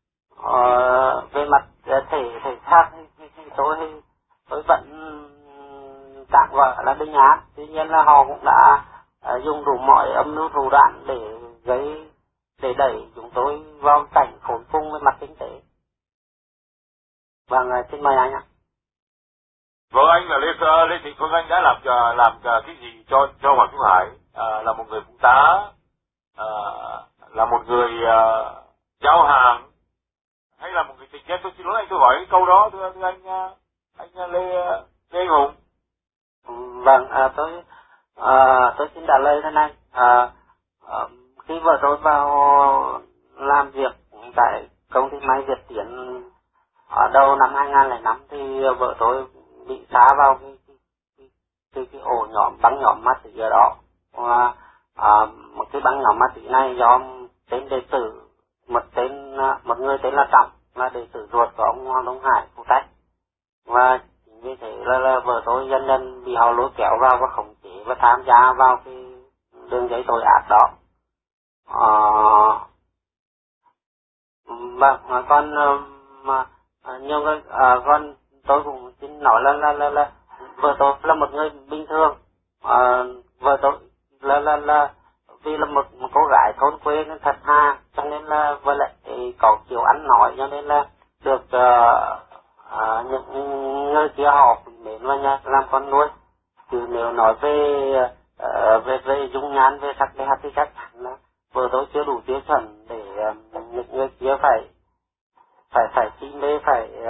D: thể xác thì tôi vẫn tạm gọi là bình an. Tuy nhiên là họ cũng đã dùng đủ mọi âm mưu thủ đoạn để đẩy chúng tôi vào cảnh khốn cùng về mặt kinh tế. Vâng, xin mời anh ạ.
C: Vợ anh là Lê Thị Phương Anh đã làm cái gì cho Hoàng Trung Hải? Là một người phụ tá, là một người giao hàng, hay là một người tình nhân? Tôi xin lỗi anh, tôi hỏi cái câu đó thưa anh Lê Anh Hùng.
D: Vâng, tôi xin trả lời thế này. Khi vợ tôi vào làm việc tại công ty máy Việt Tiến ở đầu năm 2005 thì vợ tôi bị xá vào cái ổ nhóm, băng nhóm ma túy ở đó. Một cái băng nhóm ma túy này do tên đệ tử, một người tên là Trọng, là đệ tử ruột của ông Hoàng Đông Hải phụ trách. Và chính vì thế là vợ tôi dần dần bị họ lôi kéo vào và khống chế và tham gia vào cái đường dây tội ác đó. Vâng, còn nhiều người, con tôi cũng xin nói là vợ tôi là một người bình thường. Vợ tôi là vì là một cô gái thôn quê nên thật tha, cho nên là với lại có kiểu ăn nói, cho nên là được những người kia họ quý mến và nhà làm con nuôi. Chứ nếu nói về dung nhan, về sắc đẹp thì chắc chắn là vợ tôi chưa đủ tiêu chuẩn để những người kia phải xin mê,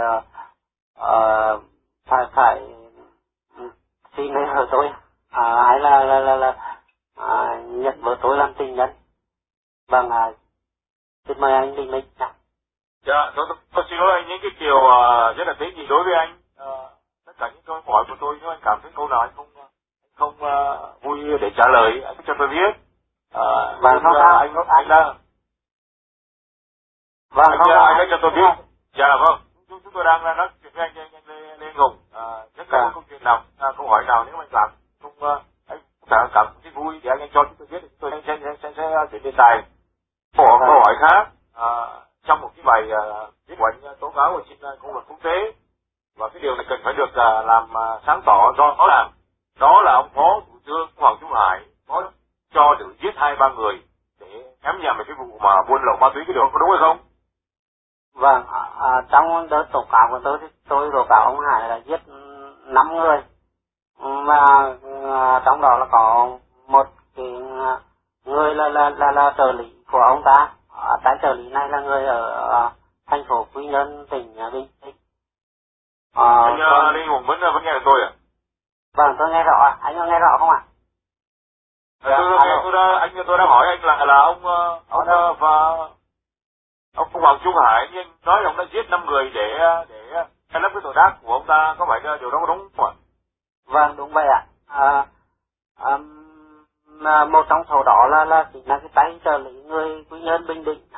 D: phải xin mê vợ tôi, hay là nhận vợ tôi làm tình nhân. Vâng, xin mời anh Đình Minh.
C: Dạ, tôi xin lỗi anh, những cái điều rất là tế nhị đối với anh. Tất cả những câu hỏi của tôi, nếu anh cảm thấy câu nào anh không vui để trả lời, anh cho tôi biết.
D: Vâng, không sao.
C: Anh đã cho tôi biết. Dạ vâng, chúng tôi đang nói chuyện với anh Lê Hùng. Tất cả những câu chuyện nào, câu hỏi nào nếu anh làm anh cảm thấy vui thì anh cho chúng tôi biết, thì chúng tôi sẽ chuyển đề tài. Câu hỏi khác trong một cái bài viết của anh tố cáo ở trên công luận quốc tế, và cái điều này cần phải được làm sáng tỏ. Đó là ông phó thủ tướng Hoàng Trung Hải có cho được giết 2-3 người để nhắm nhằm về cái vụ mà buôn lậu ma túy, cái điều có đúng hay không?
D: Vâng, trong đợt tố cáo của tôi thì tôi tố cáo ông Hải là giết 5 người, mà trong đó là có một cái người là trợ lý của ông ta. Cái trợ lý này là người ở thành phố Quy Nhơn, tỉnh Bình Định.
C: Anh Lê Hùng vẫn nghe được tôi à?
D: Vâng, tôi nghe rõ ạ. Anh có nghe rõ không ạ?
C: Tôi đang hỏi anh là ông Hoàng Trung Hải, nhưng nói là ông đã giết 5 người để khai lấp cái tội ác của ông ta, có phải điều đó có đúng không ạ?
D: Vâng, đúng vậy ạ. Một trong số đó là chính là cái tay trợ lý người Quy Nhơn Bình Định.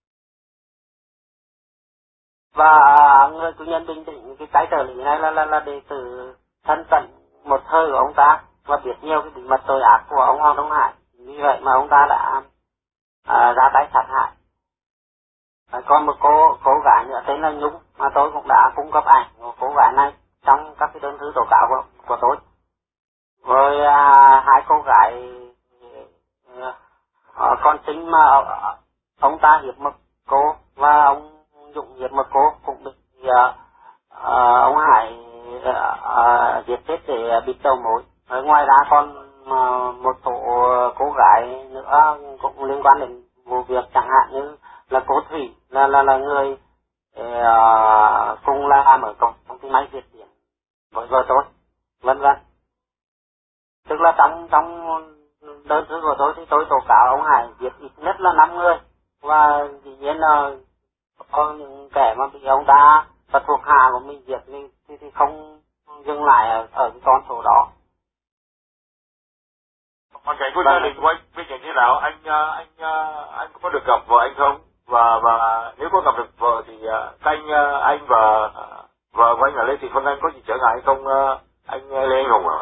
D: Và người Quy Nhơn Bình Định, cái tay trợ lý này là đệ tử thân cận một thời của ông ta và biết nhiều cái bí mật tội ác của ông Hoàng Trung Hải. Vì vậy mà ông ta đã ra tay sát hại. Còn một cô gái nữa tên là Nhung, mà tôi cũng đã cung cấp ảnh của cô gái này trong các cái đơn thư tố cáo của tôi. Với 2 cô gái con tính mà ông ta hiếp một cô và ông Dũng hiếp một cô cũng bị ông Hải giết chết để bịt đầu mối. Ngoài ra còn một số cô gái nữa cũng liên quan đến vụ việc, chẳng hạn như là cô Thủy là người cùng làm ở công ty máy Việt Điện với vợ tôi, vân vân. Tức là trong đơn thư của tôi thì tôi tố cáo ông Hải giết ít nhất là 5 người, và dĩ nhiên là có những kẻ mà bị ông ta và thuộc hạ của mình giết thì không dừng lại ở cái con số đó.
C: Hoàn cảnh của gia đình của anh bây giờ như nào? Anh có được gặp vợ anh không? Và nếu có gặp được vợ thì anh và vợ của anh là Lê Thị Phương Anh có gì trở ngại hay không, anh Lê Anh Hùng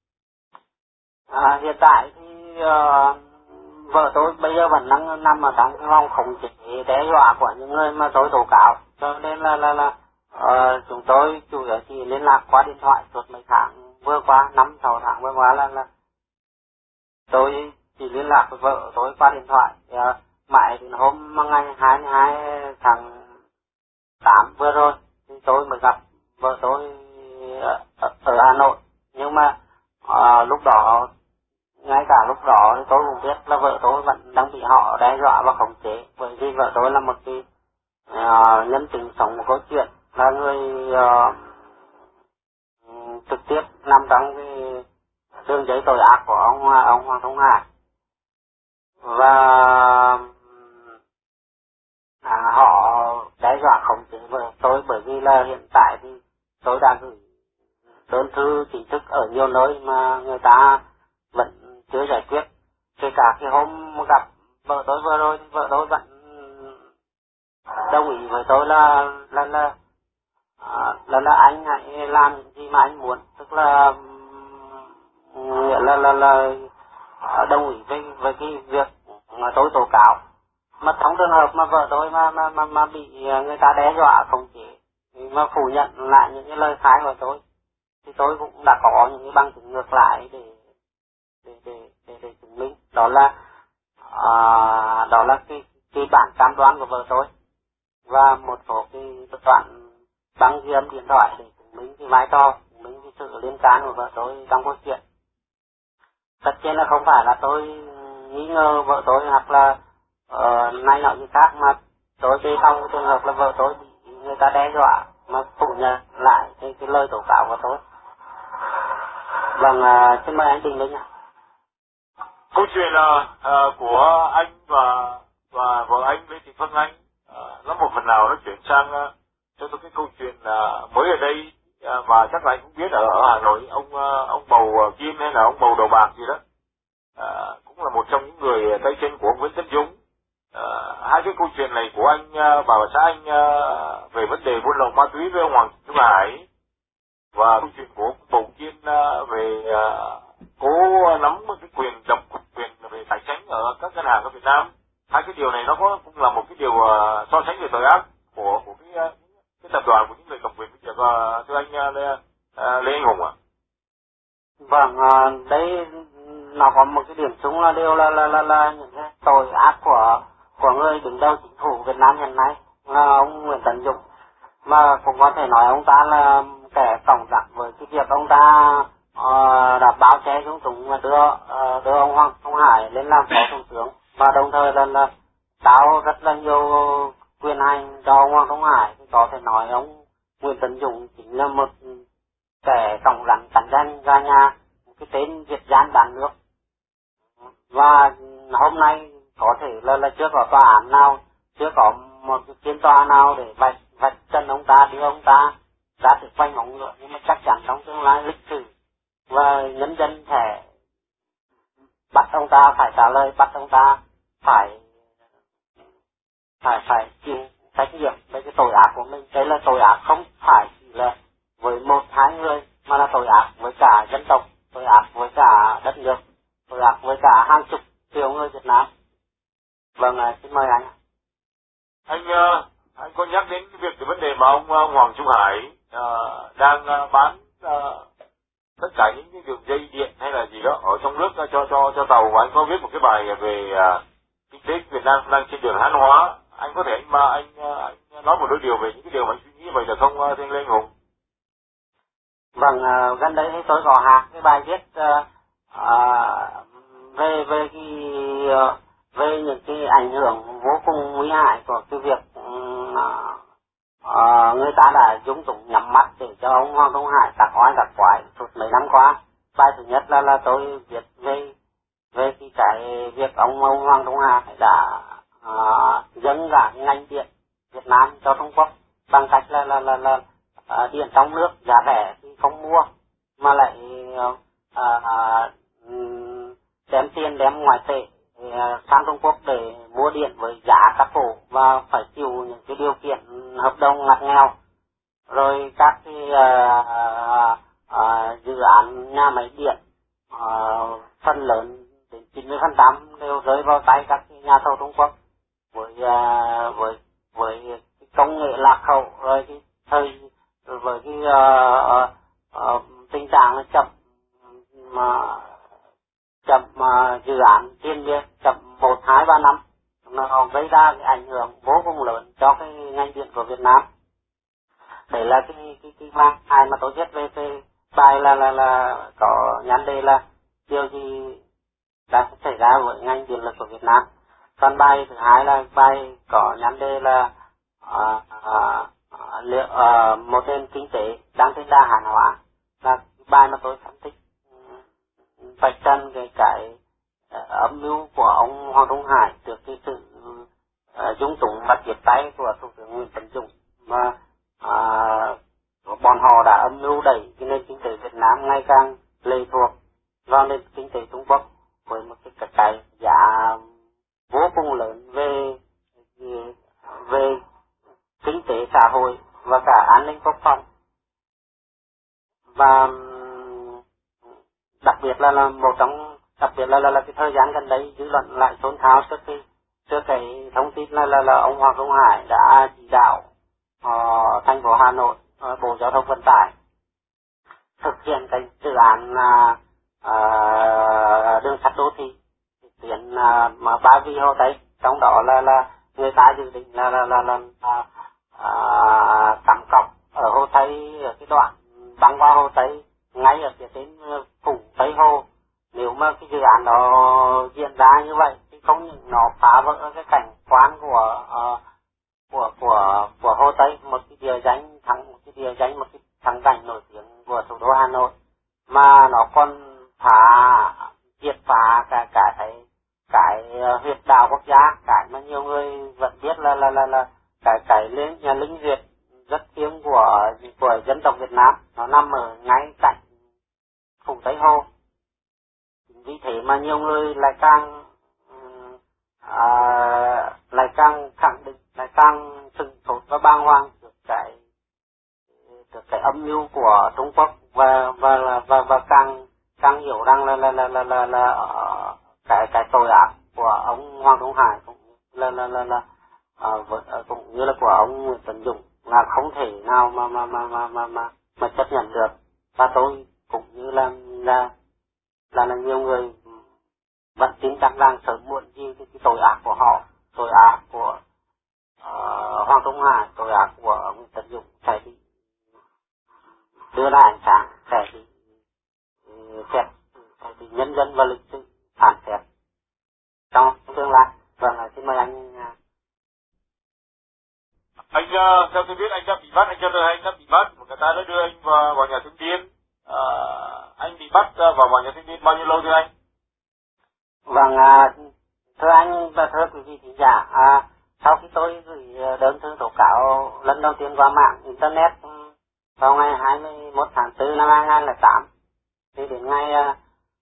C: ạ?
D: Hiện tại thì vợ tôi bây giờ vẫn đang nằm ở trong cái vòng khống chế đe dọa của những người mà tôi tố cáo, cho nên là chúng tôi chủ yếu chỉ liên lạc qua điện thoại suốt mấy tháng vừa qua, 5-6 tháng vừa qua là tôi chỉ liên lạc với vợ tôi qua điện thoại. Mãi đến hôm ngày 22 tháng 8 vừa rồi thì tôi mới gặp vợ tôi ở Hà Nội. Nhưng mà lúc đó, ngay cả lúc đó thì tôi cũng biết là vợ tôi vẫn đang bị họ đe dọa và khống chế, bởi vì vợ tôi là một cái nhân chứng sống một câu chuyện, là người trực tiếp nằm trong cái đường dây tội ác của ông Hoàng Trung Hải. Và họ đe dọa khống chế vợ tôi, bởi vì là hiện tại thì tôi đã gửi đơn thư chính thức ở nhiều nơi mà người ta vẫn chưa giải quyết. Kể cả cái hôm gặp vợ tôi vừa rồi thì vợ tôi vẫn đồng ý với tôi là anh hãy làm những gì mà anh muốn, tức là nghĩa là đồng ý với cái việc mà tôi tố cáo. Mà trong trường hợp mà vợ tôi mà bị người ta đe dọa khống chế mà phủ nhận lại những cái lời khai của tôi, thì tôi cũng đã có những cái bằng chứng ngược lại để chứng minh. Đó là đó là cái bản cam đoan của vợ tôi và một số cái đoạn băng ghi âm điện thoại để chứng minh cái vai trò, chứng minh cái sự liên can của vợ tôi trong câu chuyện. Tất nhiên là không phải là tôi nghi ngờ vợ tôi hoặc là này nọ gì khác, mà tôi đi trong trường hợp là vợ tôi bị người ta đe dọa mà phủ nhận lại cái lời tố cáo của tôi. Vâng, xin mời anh Đình Linh ạ.
C: Câu chuyện là của anh và vợ anh Lê Thị Phương Anh nó một phần nào nó chuyển sang cho tôi cái câu chuyện mới ở đây, mà chắc là anh cũng biết ở Hà Nội ông bầu Kim hay là ông bầu đầu bạc gì đó, cũng là một trong những người tay chân của ông Nguyễn Tấn Dũng. Hai cái câu chuyện này của anh và xã anh về vấn đề buôn lậu ma túy với ông Hoàng Trung Hải, và câu chuyện của ông bầu Kim về cố nắm cái quyền độc quyền về tài chính ở các ngân hàng ở Việt Nam. Hai cái điều này nó cũng là một cái điều so sánh về tội ác của cái tập đoàn của những người cầm quyền bây giờ, thưa anh Lê Anh Hùng ạ.
D: Vâng, đấy nó có một cái điểm chung là đều là những cái tội ác của người đứng đầu chính phủ Việt Nam hiện nay là ông Nguyễn Tấn Dũng, mà cũng có thể nói ông ta là kẻ còng rắc với cái việc ông ta đã báo che chúng chúng và đưa ông Hoàng Trung Hải lên làm phó thủ tướng, và đồng thời là trao rất là nhiều quyền hành cho ông Hoàng Trung Hải. Thì có thể nói ông Nguyễn Tấn Dũng chính là một kẻ còng rắn cắn ranh ra nhà, một cái tên việt gian đàn nước. Và hôm nay có thể là chưa có tòa án nào, chưa có một cái phiên tòa nào để vạch chân ông ta, đưa ông ta ra từ quanh ống nữa, nhưng mà chắc chắn trong tương lai lịch sử và nhân dân sẽ bắt ông ta phải trả lời, bắt ông ta phải chịu trách nhiệm với cái tội ác của mình. Đây là tội ác không phải chỉ là với một hai người, mà là tội ác với cả dân tộc, tội ác với cả đất nước, tội ác với cả hàng chục triệu người Việt Nam. Vâng, xin mời anh.
C: Anh có nhắc đến cái việc, cái vấn đề mà ông Hoàng Trung Hải đang bán tất cả những cái đường dây điện hay là gì đó ở trong nước cho tàu, và anh có viết một cái bài về kinh tế Việt Nam đang trên đường hán hóa. Anh có thể anh nói một đôi điều về những cái điều mà anh suy nghĩ vậy được không, thưa anh Lê Anh Hùng?
D: Vâng, gần đây thì tôi có hạ cái bài viết về những cái ảnh hưởng vô cùng nguy hại của cái việc người ta đã dung túng nhắm mắt để cho ông Hoàng Trung Hải tạc oai tạc quái suốt mấy năm qua. Bài thứ nhất là tôi viết về cái việc ông Hoàng Trung Hải đã dâng cả ngành điện Việt Nam cho Trung Quốc bằng cách là điện trong nước giá rẻ thì không mua, mà lại đem tiền đem ngoại tệ sang Trung Quốc để mua điện với giá cắt cổ và phải chịu những cái điều kiện hợp đồng ngặt nghèo. Rồi các cái dự án nhà máy điện phần lớn đến 90% đều rơi vào tay các cái nhà thầu Trung Quốc với cái công nghệ lạc hậu, rồi cái với cái tình trạng là chậm dự án tiên điện, chậm 1, 2, 3 năm, nó gây ra cái ảnh hưởng vô cùng lớn cho cái ngành điện của Việt Nam. Đấy là cái bài mà tôi viết về bài là có nhắn đề là điều gì đã xảy ra với ngành điện lực của Việt Nam. Còn bài thứ hai là bài có nhắn đề là một nền kinh tế đang trên đà hàn hóa, là bài mà tôi phân tích vạch trần cái âm mưu của ông Hoàng Trung Hải trước cái sự dung túng và tiếp tay của Thủ tướng Nguyễn Tấn Dũng, mà bọn họ đã âm mưu đẩy cái nền kinh tế Việt Nam ngày càng lệ thuộc vào nền kinh tế Trung Quốc với một cái giá vô cùng lớn về kinh tế xã hội và cả an ninh quốc phòng. Và đặc biệt là cái thời gian gần đây dư luận lại xôn xao trước cái thông tin là ông Hoàng Trung Hải đã chỉ đạo thành phố Hà Nội, Bộ Giao thông Vận tải thực hiện cái dự án đường sắt đô thị tuyến mà Ba Vì Hồ Tây, trong đó là người ta dự định là cắm cọc ở Hồ Tây, ở cái đoạn băng qua Hồ Tây ngay ở phía trên phủ Tây Hồ. Nếu mà cái dự án đó diễn ra như vậy thì không những nó phá vỡ cái cảnh quan của Hồ Tây, một cái địa danh một cái thắng cảnh nổi tiếng của thủ đô Hà Nội, mà nó còn triệt phá cái huyệt đạo quốc gia, cái mà nhiều người vẫn biết là cái linh huyệt rất hiếm của dân tộc Việt Nam, nó nằm ở ngay cạnh phủ Tây Hồ. Vì thế mà nhiều người lại càng khẳng định, lại càng sừng sốt và bàng hoàng trước cái âm mưu của Trung Quốc, và càng hiểu rằng là cái tội ác của ông Hoàng Trung Hải cũng như là của ông Nguyễn Tấn Dũng là không thể nào mà chấp nhận được. Và tôi cũng như là nhiều người vẫn tin chắc rằng sớm muộn gì cái tội ác của họ, tội ác của Hoàng Trung Hải, tội ác của ông Nguyễn Tấn Dũng sẽ bị đưa ra ánh sáng, sẽ bị nhân dân và lịch sử phản xét trong tương lai. Vâng, xin mời anh.
C: Anh theo tôi biết anh đã bị bắt, anh đã bị bắt, người ta đã đưa anh vào nhà Thương Điên. Anh bị bắt vào nhà Thương Điên bao nhiêu lâu thưa anh?
D: Vâng, thưa anh và thưa quý vị khán giả, sau khi tôi gửi đơn thư tố cáo lần đầu tiên qua mạng internet vào ngày 21 tháng 4 năm 2008, thì đến ngày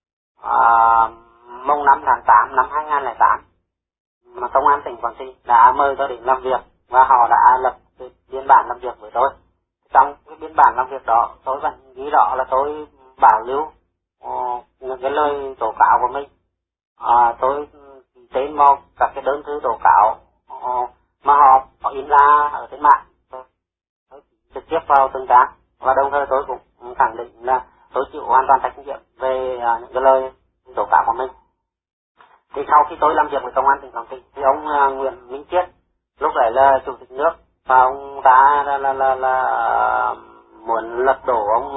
D: mùng 5 tháng 8 năm 2008 mà công an tỉnh Quảng Trị đã mời tôi đến làm việc, và họ đã lập biên bản làm việc với tôi. Trong cái biên bản làm việc đó, tôi vẫn ghi rõ là tôi bảo lưu những cái lời tố cáo của mình. Tôi tên một các cái đơn thư tố cáo mà họ in ra ở trên mạng, tôi trực tiếp vào từng trang, và đồng thời tôi cũng khẳng định là tôi chịu hoàn toàn trách nhiệm về những cái lời tố cáo của mình. Thì sau khi tôi làm việc với công an tỉnh Quảng Trị thì ông Nguyễn Minh Triết, lúc đấy là chủ tịch nước, và ông ta là muốn lật đổ ông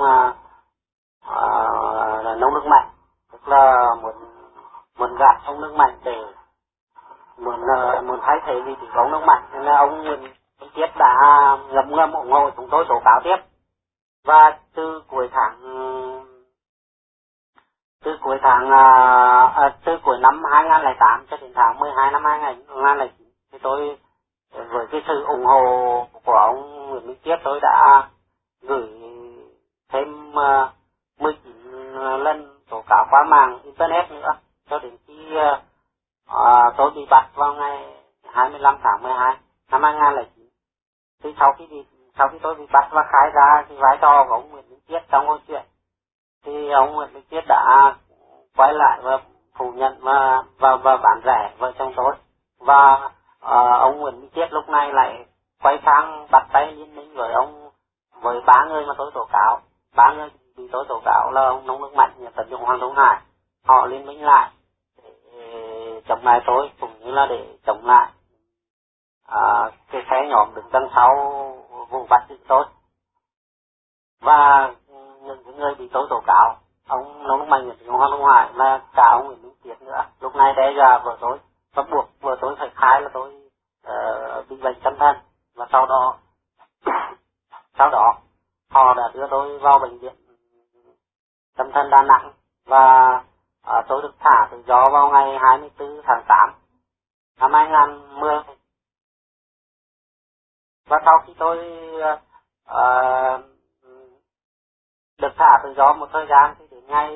D: Nông Đức Mạnh, tức là muốn gạt ông Nước Mạnh để muốn thay thế vị trí của ông Nước Mạnh, nên là ông Nguyễn Minh Triết đã ngầm ủng hộ chúng tôi tố cáo tiếp. Và từ cuối năm 2008 cho đến tháng 12 năm 2009 thì tôi, với cái sự ủng hộ của ông Nguyễn Minh Triết, tôi đã gửi thêm 19 lần tố cáo qua mạng internet nữa, cho đến khi tôi bị bắt vào ngày 25 tháng 12 năm 2009. Thì sau khi tôi bị bắt và khai ra cái vai trò của ông Nguyễn Minh Triết trong câu chuyện, thì ông Nguyễn Minh Triết đã quay lại và phủ nhận và bán rẻ vợ chồng tôi. Và ông Nguyễn Minh Triết lúc này lại quay sang bắt tay liên minh với ba người mà tôi tố cáo. Ba người bị tôi tố cáo là ông Nông Đức Mạnh, Nguyễn Tấn Dũng, Hoàng Trung Hải. Họ liên minh lại để chống lại tôi, cũng như là để chống lại cái phe nhóm đứng đằng sau vụ bắt giữ tôi. Và những người bị tôi tố cáo, ông Nông Đức Mạnh, Nguyễn Tấn Dũng, Hoàng Trung Hải, mà cả ông Nguyễn Minh Triết nữa, lúc này đe dọa vợ tôi và buộc vợ tôi phải khai là tôi bị bệnh tâm thần. Và sau đó họ đã đưa tôi vào bệnh viện tâm thần Đà Nẵng, và tôi được thả tự do vào ngày 24 tháng 8 năm 2010. Và sau khi tôi được thả tự do một thời gian thì đến ngày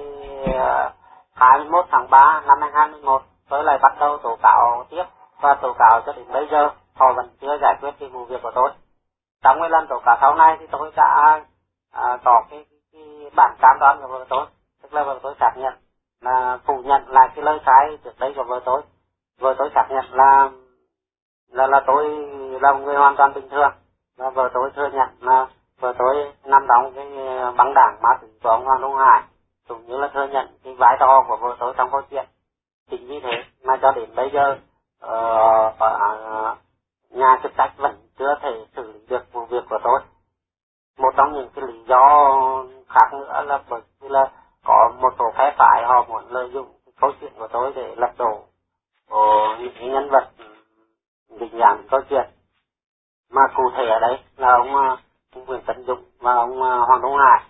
D: 21 tháng 3 năm 2011 tôi lại bắt đầu tố cáo tiếp, và tố cáo cho đến bây giờ họ vẫn chưa giải quyết cái vụ việc của tôi. Trong cái lần tố cáo sau này thì tôi đã có cái bản cam đoan của vợ tôi, tức là vợ tôi xác nhận là phủ nhận lại cái lời khai trước đây của vợ tôi. Vợ tôi xác nhận là tôi là một người hoàn toàn bình thường, và vợ tôi thừa nhận là vợ tôi nằm trong cái băng đảng ma túy của ông Hoàng Trung Hải, cũng như là thừa nhận cái vai trò của vợ tôi trong câu chuyện. Chính vì thế mà cho đến bây giờ nhà chức trách vẫn chưa thể xử lý được vụ việc của tôi. Một trong những cái lý do khác nữa là bởi vì là có một số phe phái họ muốn lợi dụng câu chuyện của tôi để lật đổ những nhân vật định dạng câu chuyện. Mà cụ thể ở đây là ông Nguyễn Tấn Dũng và ông Hoàng Đông Hải,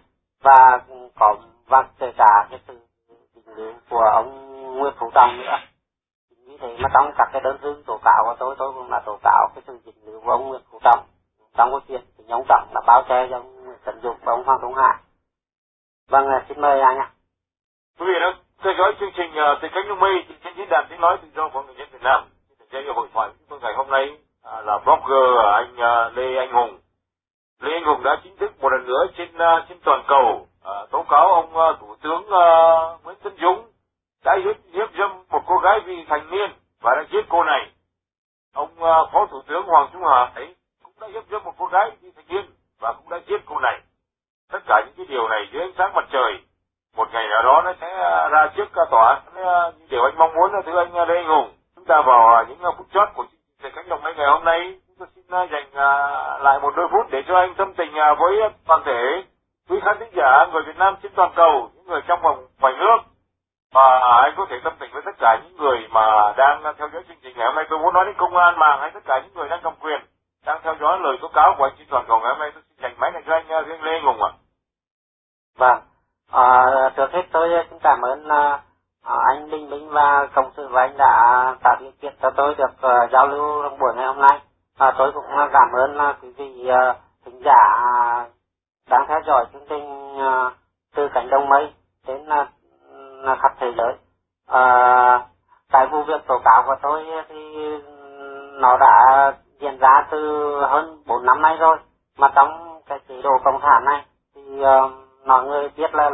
D: và kể cả cái sự định hướng của ông Nguyễn Phú Trọng nữa. Vì thế mà trong các cái đơn thư tố cáo của tôi cũng là tố cáo cái sự định hướng của ông Nguyễn Phú Trọng trong câu chuyện thì ông Trọng là bao che cho ông Nguyễn Tấn Dũng và ông Hoàng Đông Hải. Vâng, xin mời anh ạ.
C: Quý vị đã theo dõi chương trình Từ Cánh Đồng Mây trên diễn đàn tiếng nói tự do của người dân Việt Nam. Trên hội thoại của chúng tôi ngày hôm nay là blogger anh Lê Anh Hùng. Lê Anh Hùng đã chính thức một lần nữa trên toàn cầu tố cáo ông Thủ tướng Nguyễn Tấn Dũng đã hiếp dâm một cô gái vị thành niên và đã giết cô này. Ông Phó Thủ tướng Hoàng Trung Hải cũng đã hiếp dâm một cô gái vị thành niên và cũng đã giết cô này. Tất cả những cái điều này dưới ánh sáng mặt trời, một ngày nào đó nó sẽ ra trước tòa như điều anh mong muốn. Thưa anh Lê Anh Hùng, chúng ta vào những phút chót của chương trình Từ Cánh Đồng Mây ngày hôm nay, chúng tôi xin dành lại một đôi phút để cho anh tâm tình với toàn thể quý khán thính giả người Việt Nam trên toàn cầu, những người trong và ngoài nước, và anh có thể tâm tình với tất cả những người mà đang theo dõi chương trình ngày hôm nay. Tôi muốn nói đến công an mạng hay tất cả những người đang cầm quyền đang theo dõi lời tố cáo của anh trên toàn cầu ngày hôm nay. Tôi xin dành máy này cho anh Lê Anh Hùng ạ.
D: Vâng, trước hết tôi xin cảm ơn anh Minh Minh và cộng sự và anh đã tạo điều kiện cho tôi được giao lưu trong buổi ngày hôm nay. Tôi cũng cảm ơn quý vị thính giả đang theo dõi chương trình Từ Cánh Đồng Mây đến khắp thế giới. Cái vụ việc tố cáo của tôi thì nó đã diễn ra từ hơn 4 năm nay rồi, mà trong cái chế độ cộng sản này thì mọi người biết là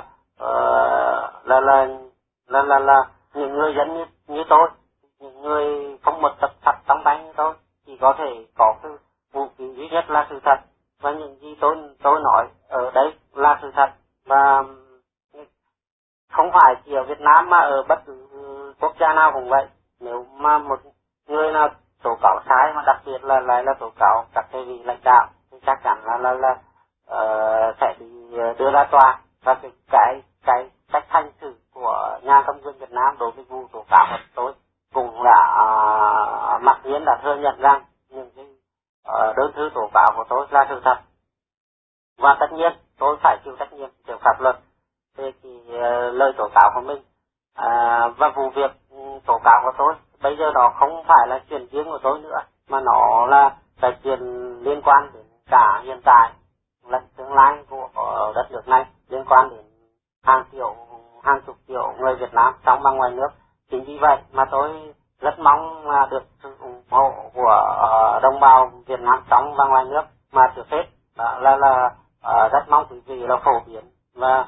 D: những người dân như tôi, những người không một tập thật trong tay như tôi chỉ có thể có cái vũ khí duy nhất là sự thật, và những gì tôi nói ở đây là sự thật. Và không phải chỉ ở Việt Nam mà ở bất cứ quốc gia nào cũng vậy. Nếu mà một người nào tố cáo sai, mà đặc biệt là lại là tố cáo các cái vị lãnh đạo, thì chắc chắn là sẽ bị đưa ra tòa. Và cái cách hành xử của nhà cầm quyền Việt Nam đối với vụ tố cáo của tôi cũng đã mặc nhiên đã thừa nhận rằng những cái đơn thư tố cáo của tôi là sự thật, và tất nhiên tôi phải chịu trách nhiệm trước pháp luật về cái lời tố cáo của mình. Và vụ việc tố cáo của tôi bây giờ đó không phải là chuyện riêng của tôi nữa, mà nó là cái chuyện liên quan đến cả hiện tại lẫn tương lai của đất nước này, liên quan đến hàng chục triệu người Việt Nam trong và ngoài nước. Chính vì vậy mà tôi rất mong được sự ủng hộ của đồng bào Việt Nam trong và ngoài nước. Mà trước hết là rất mong quý vị là phổ biến và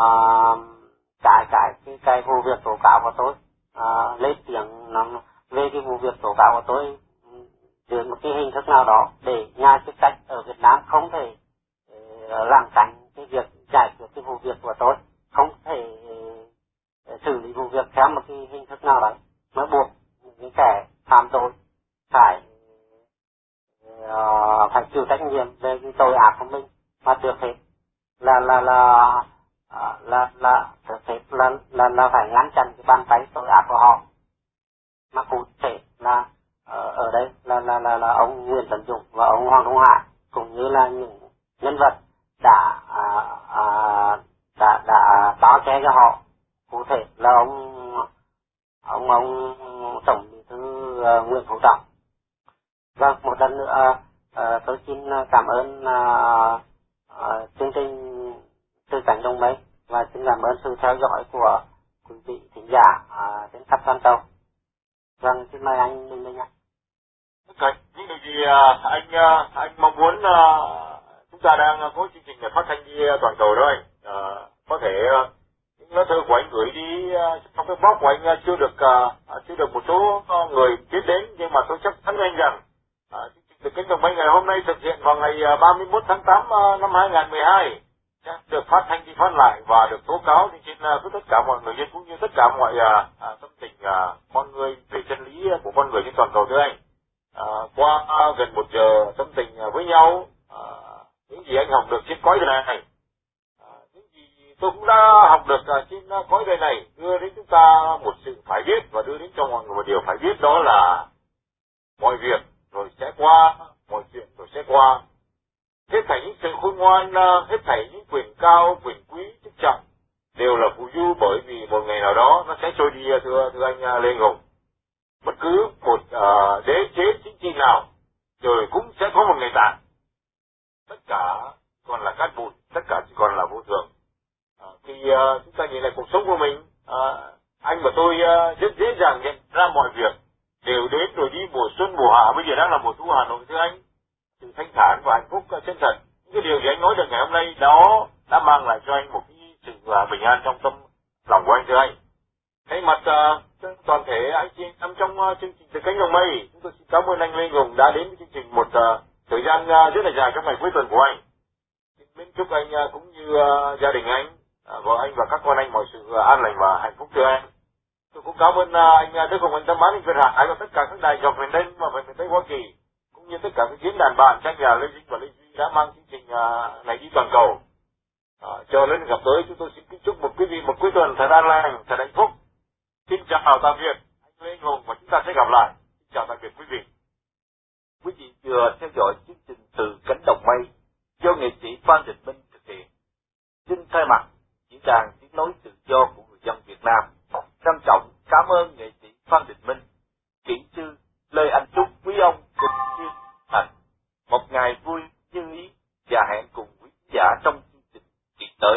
D: cái vụ việc tố cáo của tôi lên tiếng về cái vụ việc tố cáo của tôi dưới một cái hình thức nào đó, để nhà chức trách ở Việt Nam không thể lảng tránh cái việc giải quyết cái vụ việc của tôi, không thể xử lý vụ việc theo một cái hình thức nào đấy, mới buộc những kẻ phạm tội phải chịu trách nhiệm về cái tội ác của mình. Mà trước hết là phải ngăn chặn cái bàn tay tội ác của họ. Mà cụ thể là ở đây là ông Nguyễn Tấn Dũng và ông Hoàng Trung Hải, cũng như là những nhân vật đã báo che cho họ. Cụ thể là ông Tổng Bí thư Nguyễn Phú Trọng. Vâng, một lần nữa tôi xin cảm ơn chương trình Từ Cánh Đồng Mây, và xin cảm ơn sự theo dõi của quý vị thính giả trên khắp toàn cầu. Vâng, xin mời anh Minh Minh ạ.
C: Okay. Những điều gì anh mong muốn chúng ta đang có chương trình để phát thanh đi toàn cầu đó anh? Có thể những lá thư của anh gửi đi trong cái blog của anh chưa được một số người biết đến, nhưng mà tôi chắc chắn với anh rằng chương trình Từ Cánh Đồng Mây ngày hôm nay thực hiện vào ngày 31 tháng 8 năm 2012 được phát thanh đi phát lại và được tố cáo trên tất cả mọi người dân, cũng như tất cả mọi tâm tình con người, về chân lý của con người trên toàn cầu thưa anh. Qua gần 1 giờ tâm tình với nhau, những gì anh học được trên cõi đời này, những gì tôi cũng đã học được trên cõi đời này, đưa đến chúng ta một sự phải biết và đưa đến cho mọi người một điều phải biết, đó là mọi việc rồi sẽ qua, mọi chuyện rồi sẽ qua. Hết thảy những sự khôn ngoan, hết thảy những quyền cao, quyền quý, chức trọng đều là phù du, bởi vì một ngày nào đó nó sẽ trôi đi thưa anh Lê Hùng. Bất cứ một đế chế chính trị nào rồi cũng sẽ có một ngày tàn. Tất cả còn là cát bụi, tất cả chỉ còn là vô thường. Khi chúng ta nhìn lại cuộc sống của mình, anh và tôi rất dễ dàng nhận ra mọi việc đều đến rồi đi, mùa xuân, mùa hạ, bây giờ đang là mùa thu Hà Nội thưa anh. Sự thanh thản và hạnh phúc chân thật, những cái điều gì anh nói được ngày hôm nay đó đã mang lại cho anh một cái sự bình an trong tâm lòng của anh thưa anh. Thay mặt toàn thể anh chị em trong chương trình Từ Cánh Đồng Mây, chúng tôi xin cảm ơn anh Lê Hùng đã đến với chương trình một thời gian rất là dài trong ngày cuối tuần của anh. Xin chúc anh cũng như gia đình anh, vợ anh và các con anh mọi sự an lành và hạnh phúc thưa anh. Tôi cũng cảm ơn anh Đức Hùng, anh Tâm Bán, anh Việt Hải và tất cả các đài dọc miền Đông và miền Tây Hoa Kỳ, cũng như tất cả các diễn đàn bạn các nhà Lê Dinh và Lê Duy đã mang chương trình này đi toàn cầu. Cho đến gặp tới, chúng tôi xin kính chúc một quý vị một cuối tuần thật an lành, thật hạnh phúc. Xin chào tạm biệt anh Lê Hùng và chúng ta sẽ gặp lại. Xin chào tạm biệt quý vị.
B: Quý vị vừa theo dõi chương trình Từ Cánh Đồng Mây do nghệ sĩ Phan Đình Minh thực hiện. Xin thay mặt diễn đàn tiếng nói tự do của người dân Việt Nam trân trọng cảm ơn nghệ sĩ Phan Đình Minh, kỹ sư Lê Anh chúc quý ông cùng Duyên Thành một ngày vui như ý và hẹn cùng quý giả trong chương trình kỳ tới.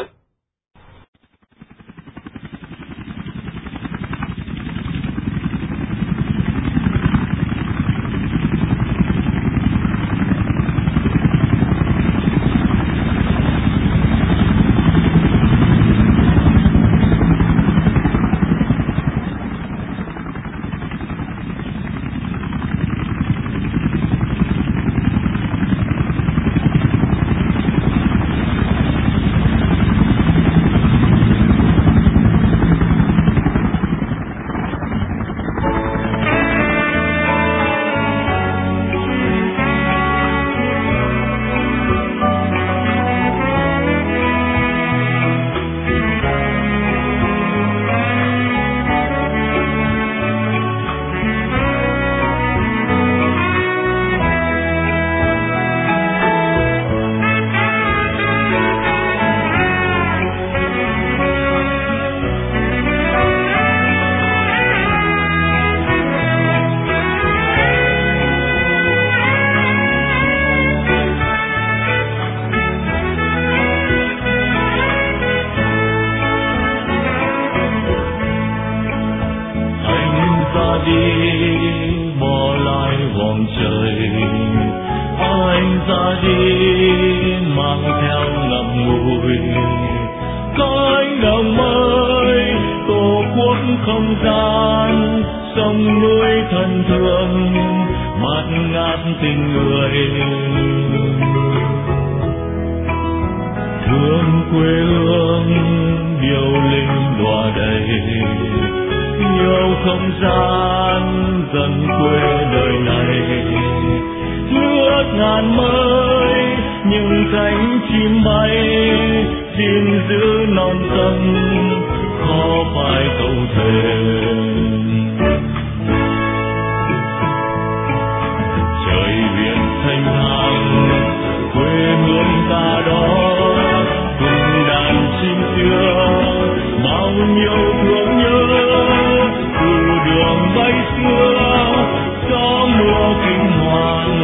A: Không gian sông núi thân thương bạt ngát tình người, thương quê hương điệu linh đọa đầy, yêu không gian dần quê đời này. Nước ngàn mới những cánh chim bay, xin giữ non sông khó phải cầu thề. Trời biển thanh thang quê hương ta đó, cùng đàn chim xưa bao nhiêu thương nhớ. Từ đường bay xưa gió mùa kinh hoàng,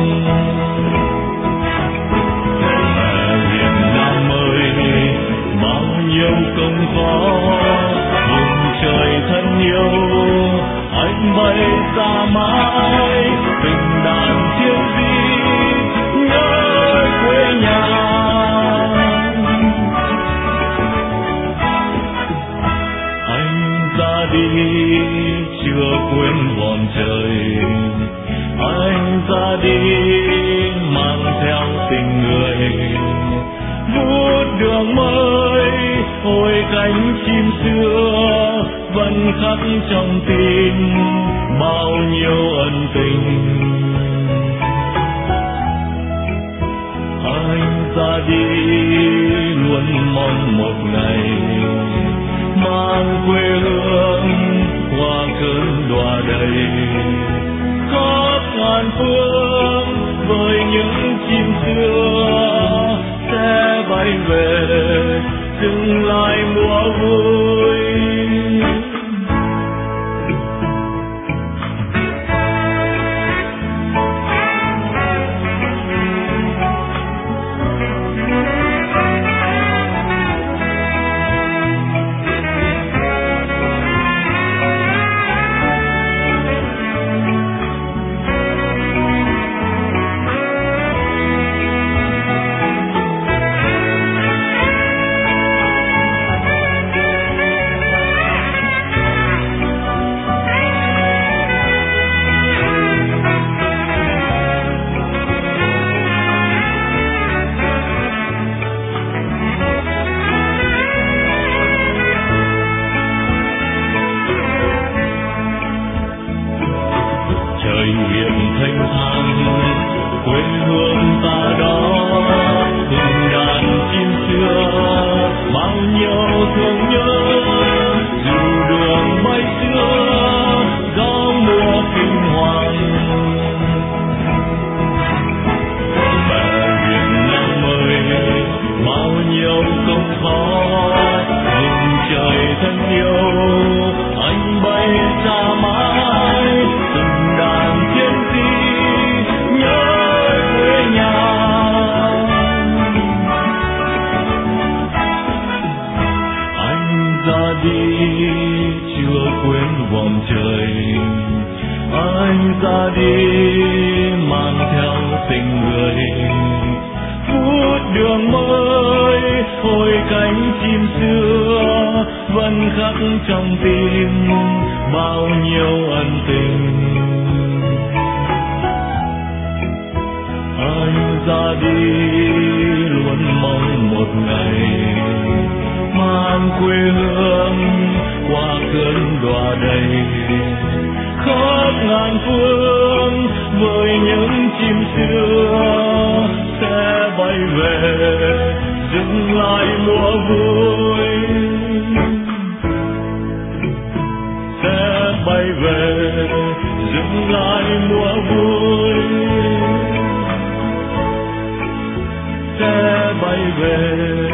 A: mẹ Việt Nam ơi bao nhiêu công khó. Trời thân yêu anh bay xa mãi, tình đàn chiêu di nhớ quê nhà. Anh ra đi chưa quên vòm trời, anh ra đi mang theo tình người. Vút đường mới ôi cánh chim xưa vẫn vẫn khắc trong tim bao nhiêu ân tình. Anh ra đi luôn mong một ngày mang quê hương qua cơn đọa đầy, khắp ngàn phương với những chim xưa sẽ bay về dừng lại mùa vui. Anh ra đi mang theo tình người, phút đường mới hồi cánh chim xưa vẫn khắc trong tim bao nhiêu ân tình. Anh ra đi luôn mong một ngày mang quê hương qua cơn đọa đầy, khắp ngàn phương với những chim xưa sẽ bay về dừng lại mùa vui, sẽ bay về dừng lại mùa vui, sẽ bay về